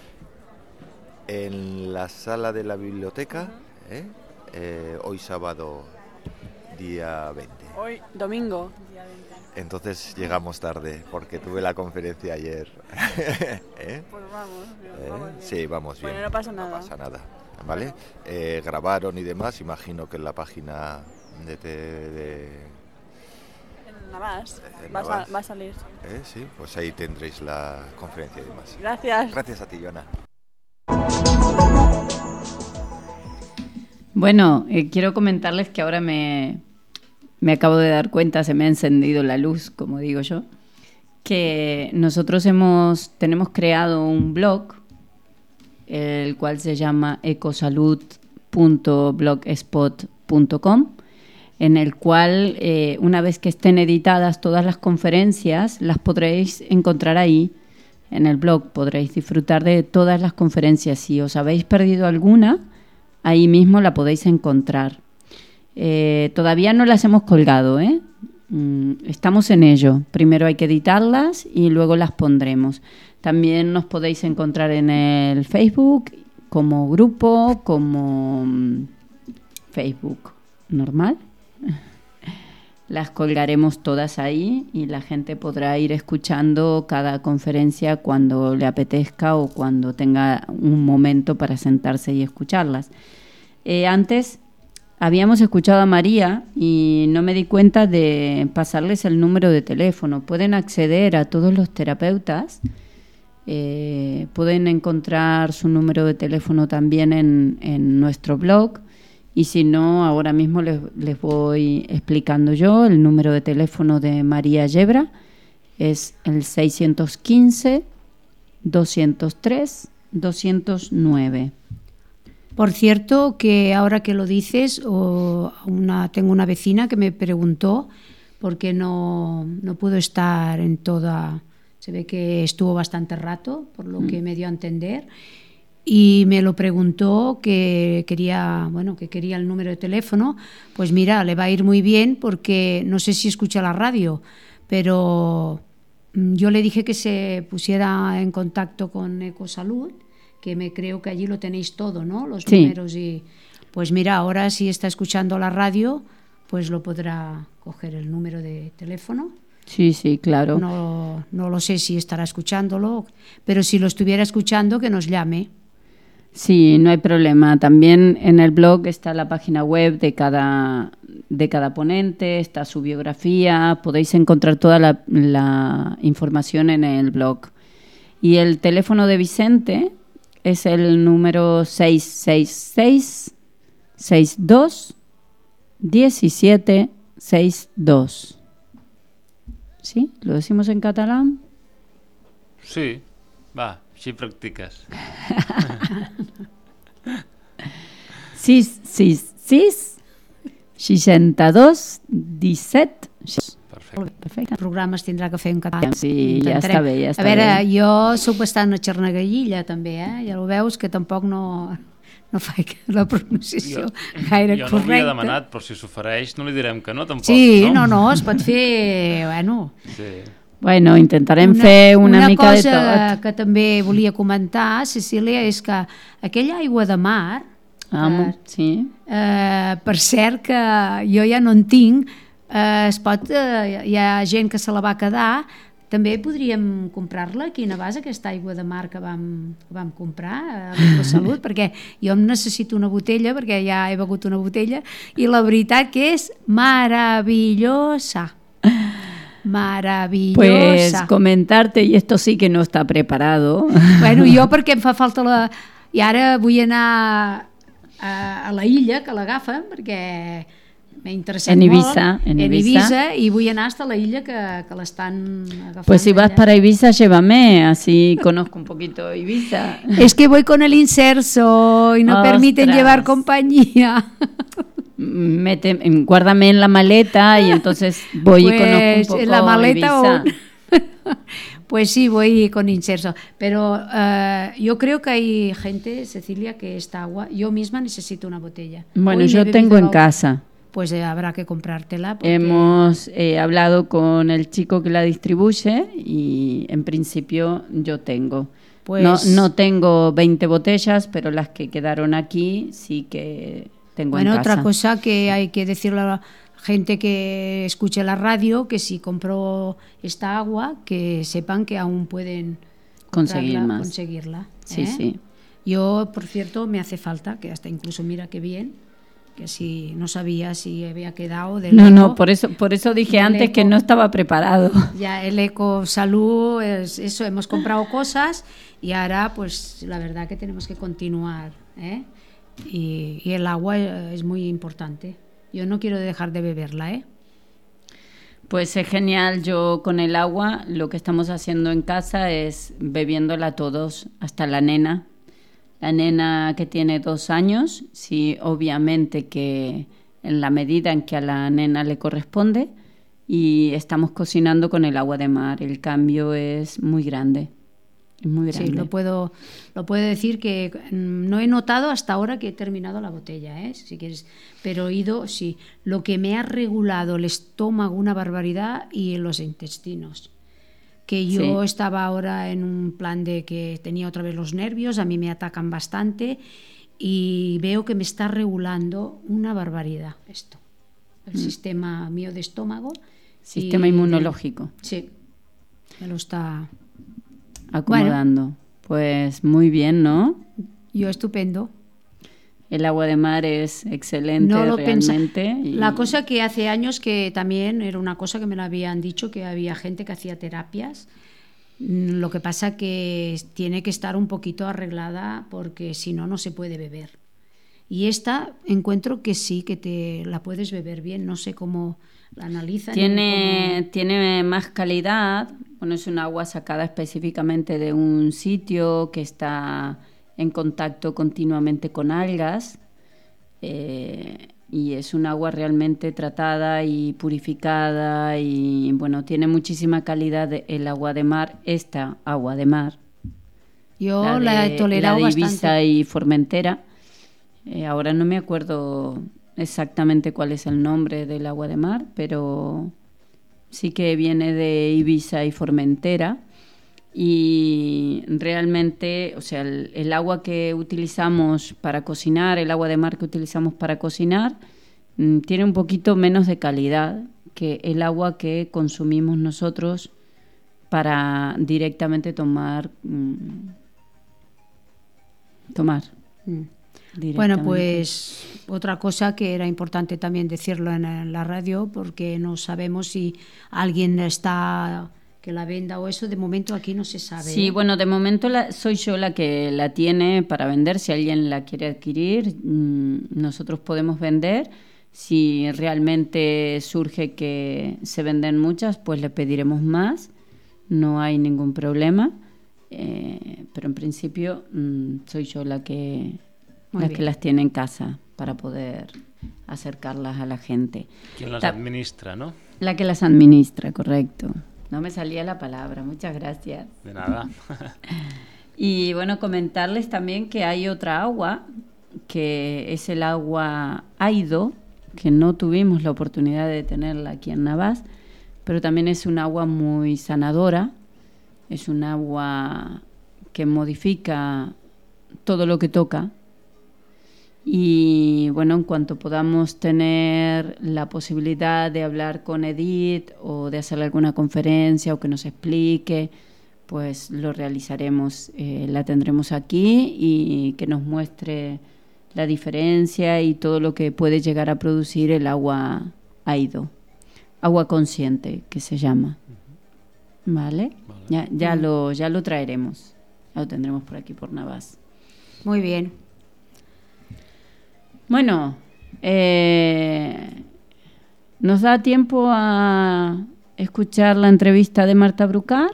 En la sala de la biblioteca, ¿eh? Eh, hoy sábado, día veinte. Hoy domingo, día veinte. Entonces llegamos tarde, porque tuve la conferencia ayer. ¿Eh? Pues vamos, ¿Eh? vamos bien. Sí, vamos bien. Bueno, no pasa nada. No pasa nada, ¿vale? Eh, grabaron y demás, imagino que en la página de... de, de En Navas, en va, Navas. a, va a salir. ¿Eh? Sí, pues ahí tendréis la conferencia y demás. Gracias. Gracias a ti, Joana. Bueno, eh, quiero comentarles que ahora me, me acabo de dar cuenta, se me ha encendido la luz, como digo yo, que nosotros hemos tenemos creado un blog, el cual se llama ecosalud punto blogspot punto com, en el cual, eh, una vez que estén editadas todas las conferencias, las podréis encontrar ahí, en el blog. Podréis disfrutar de todas las conferencias. Si os habéis perdido alguna, ahí mismo la podéis encontrar. Eh, todavía no las hemos colgado, ¿eh? Mm, estamos en ello. Primero hay que editarlas y luego las pondremos. También nos podéis encontrar en el Facebook como grupo, como mm, Facebook normal. Las colgaremos todas ahí y la gente podrá ir escuchando cada conferencia cuando le apetezca o cuando tenga un momento para sentarse y escucharlas. Eh, antes habíamos escuchado a María y no me di cuenta de pasarles el número de teléfono. Pueden acceder a todos los terapeutas, eh, pueden encontrar su número de teléfono también en, en nuestro blog. Y si no, ahora mismo les, les voy explicando yo. El número de teléfono de María Yebra es el seiscientos quince, doscientos tres, doscientos nueve. Por cierto, que ahora que lo dices, o una, tengo una vecina que me preguntó por qué no, no pudo estar en toda... Se ve que estuvo bastante rato, por lo mm. que me dio a entender. Y me lo preguntó que quería, bueno, que quería el número de teléfono. Pues mira, le va a ir muy bien porque no sé si escucha la radio, pero yo le dije que se pusiera en contacto con Ecosalud, que me creo que allí lo tenéis todo, ¿no? Los sí. números y pues mira, ahora si está escuchando la radio, pues lo podrá coger el número de teléfono. Sí, sí, claro. No, no lo sé si estará escuchándolo, pero si lo estuviera escuchando, que nos llame. Sí, no hay problema. También en el blog está la página web de cada, de cada ponente, está su biografía, podéis encontrar toda la, la información en el blog. Y el teléfono de Vicente es el número seis seis seis, seis dos, diecisiete sesenta y dos. ¿Sí? ¿Lo decimos en catalán? Sí, va, si practicas. sis sis sis, seixanta-dos, disset. Perfecte. Perfecte. Programes tindrà que fer en català. Sí, ja està bé, ja està A veure, bé. jo soc bastant una xarnegallilla també, eh? Ja ho veus que tampoc no, no faig la pronunciació Jo, gaire jo no correcta. l'havia demanat, però si s'ofereix no li direm que no, tampoc. Sí, no, no, no, es pot fer... Bueno, Sí. Bueno, intentarem fer una, una mica de cosa tot. que també volia comentar, Cecília, és que aquella aigua de mar, Ah, que, sí. eh, per cert que jo ja no en tinc, eh, es pot, eh, hi ha gent que se la va quedar, també podríem comprar-la aquí a Navàs, aquesta aigua de mar que vam, que vam comprar a l'Ecosalut, perquè jo em necessito una botella, perquè ja he begut una botella, i la veritat que és maravillosa. Maravillosa. Pues comentarte, y esto sí que no está preparado. Bueno, jo perquè em fa falta la... I ara vull anar a, a la illa, que l'agafen, perquè m'ha interessat En Ibiza, molt. en En Ibiza. Ibiza, i vull anar hasta la illa que, que l'estan agafant. Pues si vas allà. para Ibiza, llévame, así conozco un poquito Ibiza. Es que voy con el inserso y no Ostras. permiten llevar compañía. Mete, guárdame en la maleta y entonces voy y conozco un Pues poco en la maleta Ibiza. o... Pues sí, voy con inserso. Pero eh, yo creo que hay gente, Cecilia, que esta agua, yo misma necesito una botella. Bueno, Hoy me he yo bebido tengo en agua. casa. Pues eh, habrá que comprártela. Porque... Hemos eh, hablado con el chico que la distribuye y en principio yo tengo. Pues- No, no tengo veinte botellas, pero las que quedaron aquí sí que tengo Bueno, en casa. otra cosa que hay que decirle a la gente que escuche la radio, que si compró esta agua, que sepan que aún pueden Conseguir comprarla, más. conseguirla. Sí, ¿eh? sí. Yo, por cierto, me hace falta, que hasta incluso mira qué bien, que si no sabía si había quedado del No, eco. no, por eso, por eso dije del antes que eco. no estaba preparado. Ya el Eco Salud, es eso, hemos comprado cosas y ahora pues la verdad que tenemos que continuar, ¿eh? Y, y el agua es muy importante. Yo no quiero dejar de beberla, ¿eh? Pues es genial. Yo con el agua lo que estamos haciendo en casa es bebiéndola todos, hasta la nena. La nena que tiene dos años, sí, obviamente que en la medida en que a la nena le corresponde, y estamos cocinando con el agua de mar. El cambio es muy grande. Es muy grande. Sí, lo puedo, lo puedo decir que mm, no he notado hasta ahora que he terminado la botella, ¿eh? Si quieres, pero he oído, sí, lo que me ha regulado el estómago una barbaridad y los intestinos. Que yo Sí. estaba ahora en un plan de que tenía otra vez los nervios, a mí me atacan bastante y veo que me está regulando una barbaridad esto, el sistema mío de estómago. Sistema y de- inmunológico. sí, me lo está... Acomodando. Pues muy bien, ¿no? Yo estupendo. El agua de mar es excelente No lo pensa- realmente. y- La cosa que hace años que también era una cosa que me lo habían dicho, que había gente que hacía terapias. Mm, Lo que pasa que tiene que estar un poquito arreglada porque si no, no se puede beber. Y esta encuentro que sí, que te la puedes beber bien. No sé cómo la analizan. y Tiene, cómo- tiene más calidad. Bueno, es un agua sacada específicamente de un sitio que está en contacto continuamente con algas. eh, y es un agua realmente tratada y purificada. Y bueno, tiene muchísima calidad de- el agua de mar, esta agua de mar. Yo la, de- he tolerado la de Ibiza bastante. y Formentera. Eh, ahora no me acuerdo exactamente cuál es el nombre del agua de mar, pero sí que viene de Ibiza y Formentera. Y realmente, o sea, el, el agua que utilizamos para cocinar, el agua de mar que utilizamos para cocinar, mm, tiene un poquito menos de calidad que el agua que consumimos nosotros para directamente tomar. mm, tomar. Mm. Bueno, pues otra cosa que era importante también decirlo en, en la radio, porque no sabemos si alguien está que la venda o eso, de momento aquí no se sabe. Sí, ¿eh? bueno, de momento la, soy yo la que la tiene para vender. Si alguien la quiere adquirir, mmm, nosotros podemos vender. Si realmente surge que se venden muchas, pues le pediremos más. No hay ningún problema. Eh, pero en principio mmm, soy yo la que, la que las tiene en casa para poder acercarlas a la gente. ¿Quién las Ta- administra, no? La que las administra, correcto. No me salía la palabra, muchas gracias. De nada. Y bueno, comentarles también que hay otra agua, que es el agua Aido, que no tuvimos la oportunidad de tenerla aquí en Navàs, pero también es un agua muy sanadora, es un agua que modifica todo lo que toca. Y bueno, en cuanto podamos tener la posibilidad de hablar con Edith o de hacerle alguna conferencia o que nos explique, pues lo realizaremos. Eh, la tendremos aquí y que nos muestre la diferencia y todo lo que puede llegar a producir el agua Aido, agua consciente que se llama. ¿Vale? Vale. Ya, ya, lo, ya lo traeremos, ya lo tendremos por aquí por Navàs. Muy bien. Bueno, eh, ¿nos da tiempo a escuchar la entrevista de Marta Brucar?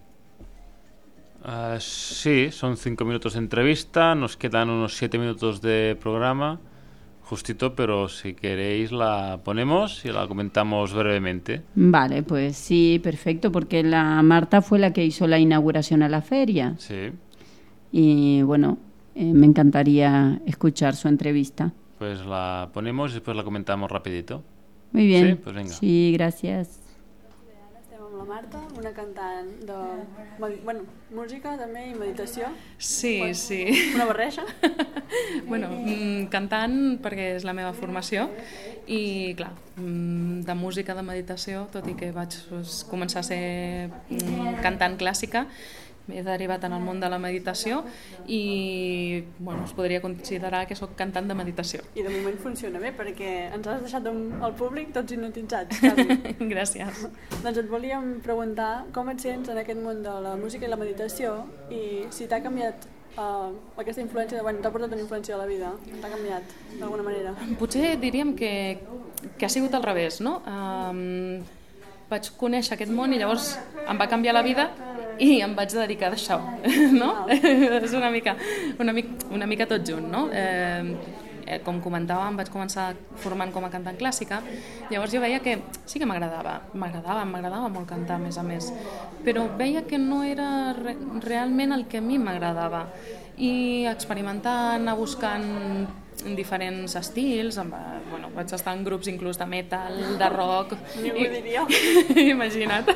Uh, sí, son cinco minutos de entrevista, nos quedan unos siete minutos de programa, justito, pero si queréis la ponemos y la comentamos brevemente. Vale, pues sí, perfecto, porque la Marta fue la que hizo la inauguración a la feria. Sí. Y bueno, eh, me encantaría escuchar su entrevista. Pues la ponemos y después la comentamos rapidito. Muy bien. Sí, pues venga. Sí, gracias. Ara estem amb la Marta, una cantant de bueno, música també i meditació. Sí, bueno, sí. Una barreja. Bueno, cantant perquè és la meva formació i clar, de música, de meditació, tot i que vaig començar a ser cantant clàssica, m'he derivat en el món de la meditació i bueno, es podria considerar que sóc cantant de meditació. I de moment funciona bé perquè ens has deixat al públic tots hipnotitzats. Gràcies. Doncs et volíem preguntar com et sents en aquest món de la música i la meditació i si t'ha canviat uh, aquesta influència, bueno, t'ha portat una influència de la vida, t'ha canviat d'alguna manera. Potser diríem que, que ha sigut al revés, no? Um, vaig conèixer aquest món i llavors em va canviar la vida i em vaig dedicar a això, no? És una mica, una, mica, una mica tot junt, no? Eh, com comentava, em vaig començar formant com a cantant clàssica, llavors jo veia que sí que m'agradava, m'agradava, m'agradava molt cantar, a més a més, però veia que no era re, realment el que a mi m'agradava, i experimentant, anar buscant diferents estils, amb, bueno, vaig estar en grups inclús de metal, de rock. Ningú i, diria. Imagina't.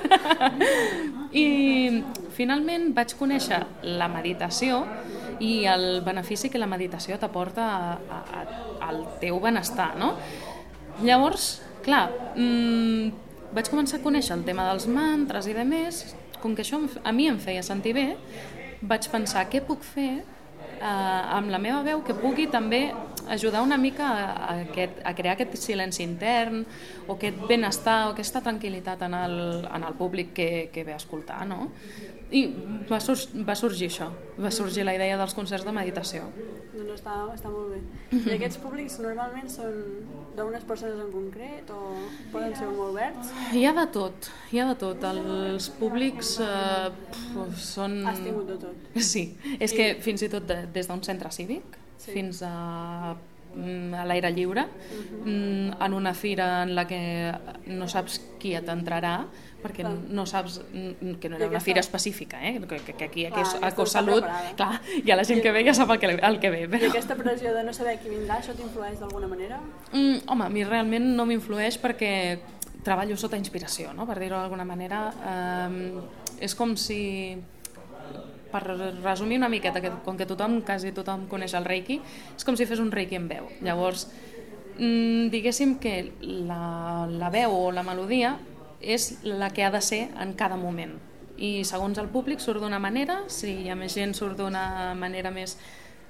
I finalment vaig conèixer la meditació i el benefici que la meditació t'aporta a, a, al teu benestar, no? Llavors, clar, mmm, vaig començar a conèixer el tema dels mantres i de més, com que això a mi em feia sentir bé, vaig pensar què puc fer eh, amb la meva veu que pugui també ajudar una mica a, a, aquest, a crear aquest silenci intern o aquest benestar o aquesta tranquil·litat en el, en el públic que, que ve a escoltar, no? I va, sur va sorgir això, va sorgir la idea dels concerts de meditació. Doncs està, està molt bé. I aquests públics normalment són d'unes persones en concret o poden ser molt oberts? Hi ha de tot, hi ha de tot. Els públics eh, pf, són... Has tingut de tot. Sí, és que fins i tot de, des d'un centre cívic sí. fins a, a l'aire lliure, uh-huh. en una fira en la que no saps qui t'entrarà, perquè clar. no saps que no era una fira específica, eh? que, que, que aquí, aquí clar, a Ecosalut, clar, hi ha la gent I, que ve i ja sap el que, el que ve. Però... I aquesta pressió de no saber qui vindrà, això t'influeix d'alguna manera? Mm, home, a mi realment no m'influeix perquè treballo sota inspiració, no? Per dir-ho d'alguna manera. Um, és com si, per resumir una miqueta, que, com que tothom, quasi tothom coneix el Reiki, és com si fes un Reiki en veu. Llavors, mm, diguéssim que la, la veu o la melodia és la que ha de ser en cada moment i segons el públic surt d'una manera, si hi ha més gent surt d'una manera més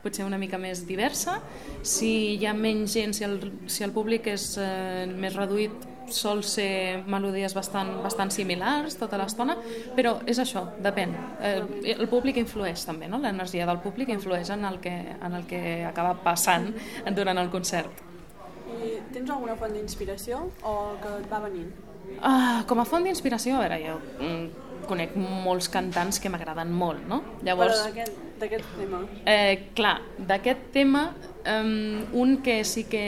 potser una mica més diversa. Si hi ha menys gent, si el, si el públic és eh, més reduït, sol ser melodies bastant, bastant similars tota l'estona, però és això, depèn. Eh, el públic influeix també, no? L'energia del públic influeix en el que, en el que acaba passant durant el concert. I tens alguna font d'inspiració o que et va venint? Uh, com a font d'inspiració, a veure, jo mm, conec molts cantants que m'agraden molt, no? Llavors, però d'aquest tema? Eh, clar, d'aquest tema, um, un que sí que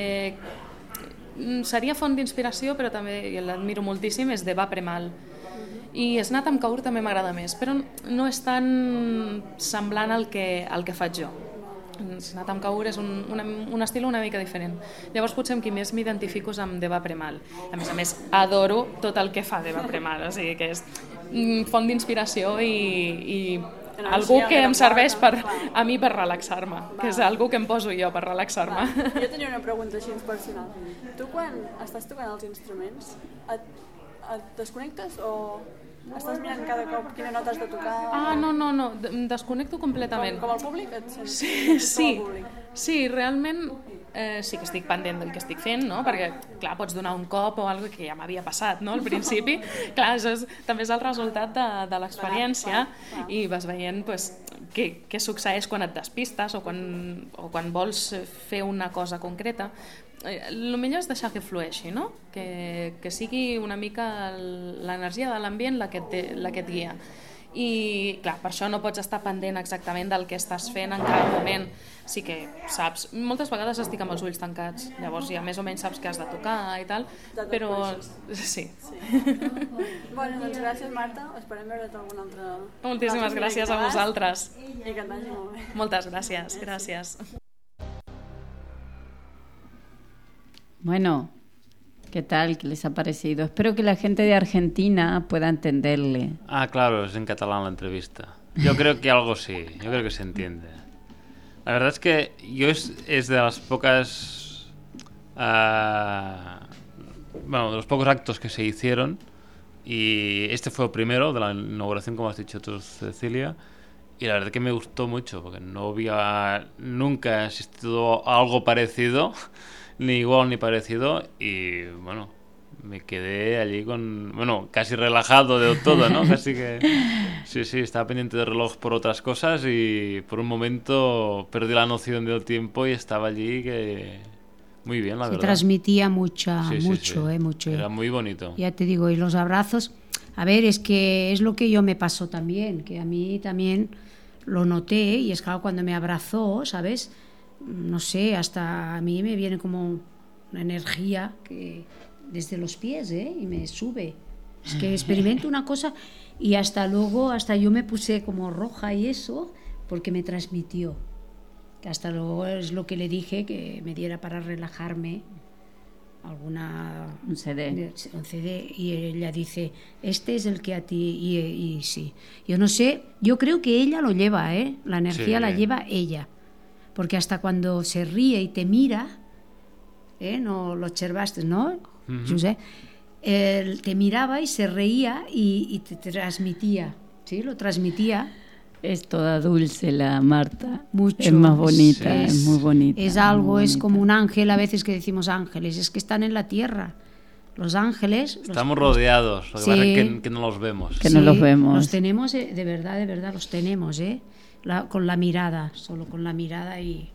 seria font d'inspiració, però també l'admiro moltíssim, és Deva Premal. I Snatam Kaur també m'agrada més, però no és tan semblant al que, al que faig jo. Snatam Kaur és un, una, un estil una mica diferent. Llavors potser amb qui més m'identifico és amb Deva Premal. A més a més, adoro tot el que fa Deva Premal, o sigui que és font d'inspiració i, i algú que em serveix per, a mi per relaxar-me, que és algú que em poso jo per relaxar-me. Jo tenia una pregunta així personal. Tu quan estàs tocant els instruments, et, et desconnectes o estàs mirant cada cop quina nota has de tocar? Ah, no, no, no, em desconnecto completament. Com, com el públic? Et sents, sí, et sí, el públic. sí, realment eh, sí que estic pendent del que estic fent, no? Perquè, clar, pots donar un cop o alguna que ja m'havia passat, no?, al principi. Clar, això és, també és el resultat de, de l'experiència i vas veient pues, què, què succeeix quan et despistes o quan, o quan vols fer una cosa concreta. El millor és deixar que flueixi, no? Que, que sigui una mica l'energia de l'ambient la que et, la que et guia. I clar, per això no pots estar pendent exactament del que estàs fent en cada moment. Sí que saps, moltes vegades estic amb els ulls tancats, llavors ja més o menys saps què has de tocar i tal, però sí. sí. Bueno, doncs gràcies, Marta, esperem veure't algun altre... Moltíssimes gràcies a vosaltres. I que et vagi molt bé. Moltes gràcies, gràcies. Bueno, ¿qué tal? ¿Qué les ha parecido? Espero que la gente de Argentina pueda entenderle. Ah, claro, es en catalán la entrevista. Yo creo que algo sí, yo creo que se entiende. La verdad es que yo es, es de las pocas... Uh, bueno, de los pocos actos que se hicieron, y este fue el primero de la inauguración, como has dicho tú, Cecilia, y la verdad que me gustó mucho, porque no había nunca existido algo parecido, ni igual ni parecido, y bueno, me quedé allí con, bueno, casi relajado de todo, ¿no? Casi que, sí, sí, estaba pendiente del reloj por otras cosas y por un momento perdí la noción del tiempo y estaba allí que muy bien, la Se verdad. Se transmitía mucha, sí, sí, mucho, sí. Eh, mucho. Era muy bonito. Ya te digo, y los abrazos, a ver, es que es lo que yo me pasó también, que a mí también lo noté, y es claro, cuando me abrazó, ¿sabes?, no sé, hasta a mí me viene como una energía que desde los pies, ¿eh? Y me sube. Es que experimento una cosa y hasta luego, hasta yo me puse como roja y eso, porque me transmitió. Que hasta luego es lo que le dije, que me diera para relajarme alguna... Un C D. Un C D, y ella dice, este es el que a ti... Y, y sí, yo no sé, yo creo que ella lo lleva, ¿eh? La energía sí. La lleva ella. Porque hasta cuando se ríe y te mira, ¿eh? No lo observaste, ¿no, uh-huh. Josep? Él te miraba y se reía y, y te transmitía, ¿sí? Lo transmitía. Es toda dulce la Marta. Mucho. Es más bonita, Sí. es muy bonita. Es algo, muy es bonita. como un ángel, a veces que decimos ángeles, es que están en la tierra. Los ángeles... Estamos los, rodeados, lo que sí. pasa es que, que no los vemos. Que sí, no los vemos. Los tenemos, eh, de verdad, de verdad, los tenemos, ¿eh? La, con la mirada, solo con la mirada. Y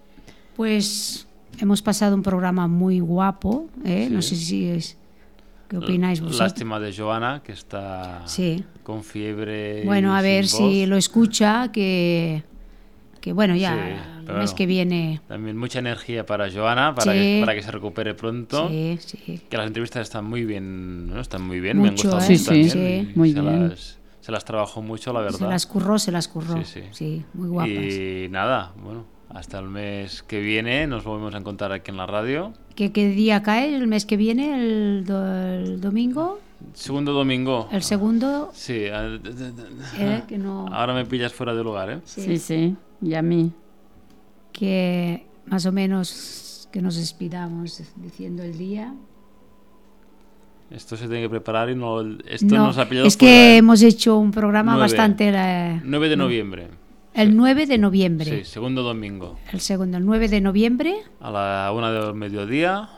pues hemos pasado un programa muy guapo, ¿eh? Sí. No sé si es... ¿Qué opináis vosotros? Lástima de Joana, que está sí. con fiebre. Bueno, a ver sin voz. si lo escucha, que, que bueno, ya sí, el mes que viene... También mucha energía para Joana, para, sí. que, para que se recupere pronto. Sí, sí. Que las entrevistas están muy bien, ¿no? Están muy bien, Mucho, me han gustado ¿eh? mucho también. Sí, muy se bien. Las, se las trabajó mucho, la verdad. Se las curró, se las curró. Sí, sí. Sí, muy guapas. Y nada, bueno, hasta el mes que viene nos volvemos a encontrar aquí en la radio. ¿Qué, qué día cae el mes que viene? ¿El, do, el domingo? Segundo domingo. El segundo... Sí. Eh, que no... Ahora me pillas fuera de lugar, ¿eh? Sí, sí, sí. Y a mí. Que más o menos que nos despidamos diciendo el día. Esto se tiene que preparar y no... Esto no, nos ha pillado es que fuera, ¿eh? hemos hecho un programa nueve, bastante... La, nueve de noviembre. El Sí. nueve de noviembre. Sí, segundo domingo. El segundo, el nueve de noviembre. A la una del mediodía,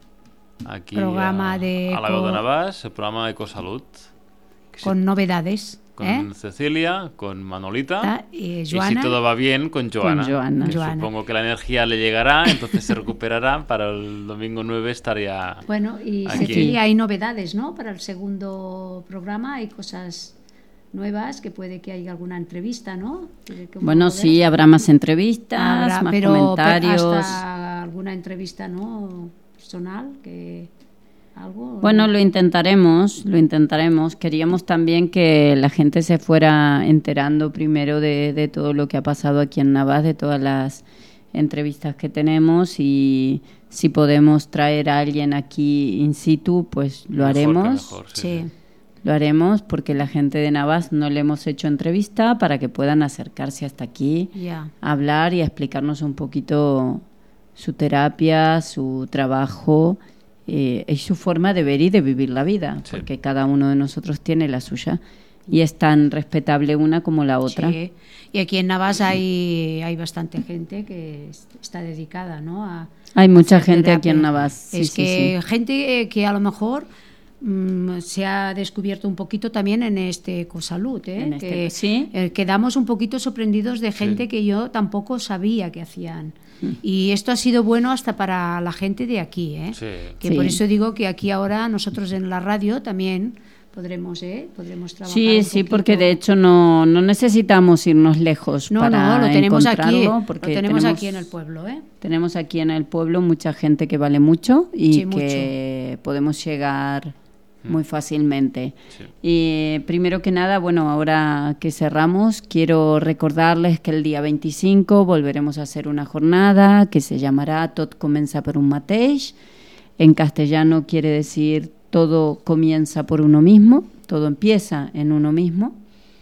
aquí Programa a, de a la Veu de eco- Navàs, el programa Ecosalut. que si- Con novedades. con ¿eh? Cecilia, con Manolita. Ta- y Y Joana. si todo va bien, con Joana. Con Joana. que Joana. Supongo que la energía le llegará, entonces se recuperará. Para el domingo nueve estaría. Bueno, y Aquí. Cecilia, hay novedades, ¿no? Para el segundo programa hay cosas nuevas, que puede que haya alguna entrevista, ¿no? Que- que Bueno, vamos a ver. sí, habrá más entrevistas, Habrá, más pero, comentarios. pero hasta alguna entrevista, ¿no? Personal, que algo. Bueno, lo intentaremos, lo intentaremos. Queríamos también que la gente se fuera enterando primero de, de todo lo que ha pasado aquí en Navàs, de todas las entrevistas que tenemos, y si podemos traer a alguien aquí in situ, pues lo Mejor que haremos. mejor, sí, Sí. sí. Lo haremos porque la gente de Navàs no le hemos hecho entrevista para que puedan acercarse hasta aquí, Ya. a hablar y a explicarnos un poquito su terapia, su trabajo eh, y su forma de ver y de vivir la vida, Sí. porque cada uno de nosotros tiene la suya y es tan respetable una como la otra. Sí. Y aquí en Navàs hay, hay bastante gente que es- está dedicada, ¿no? A, Hay mucha hacer gente aquí en terapia. Navàs. Sí, es sí, que sí. gente eh, que a lo mejor mm, se ha descubierto un poquito también en este Ecosalud, ¿eh? En este- que sí. eh, quedamos un poquito sorprendidos de gente Sí. que yo tampoco sabía que hacían. Mm. Y esto ha sido bueno hasta para la gente de aquí, ¿eh? Sí. Que Sí. por eso digo que aquí ahora nosotros en la radio también podremos, ¿eh? Podremos trabajar Sí, un sí, poquito. porque de hecho no, no necesitamos irnos lejos No, para no, lo tenemos aquí, encontrarlo, lo porque tenemos aquí en el pueblo, ¿eh? Tenemos aquí en el pueblo mucha gente que vale mucho y Sí, que podemos llegar muy fácilmente. Sí. Y primero que nada, bueno, ahora que cerramos, quiero recordarles que el día veinticinco volveremos a hacer una jornada que se llamará Tot comença per un mateix. En castellano quiere decir todo comienza por uno mismo, todo empieza en uno mismo.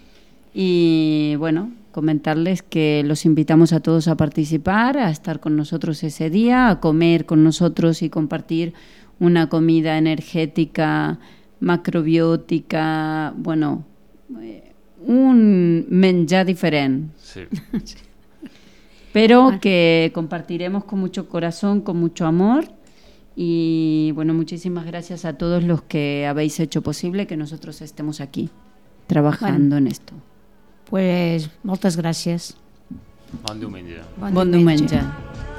Y bueno, comentarles que los invitamos a todos a participar, a estar con nosotros ese día, a comer con nosotros y compartir una comida energética, macrobiótica, bueno, eh, un menjar diferente, Sí. pero que compartiremos con mucho corazón, con mucho amor. Y bueno, muchísimas gracias a todos los que habéis hecho posible que nosotros estemos aquí trabajando en esto. Pues moltes gràcies. Bon diumenge. Bon diumenge.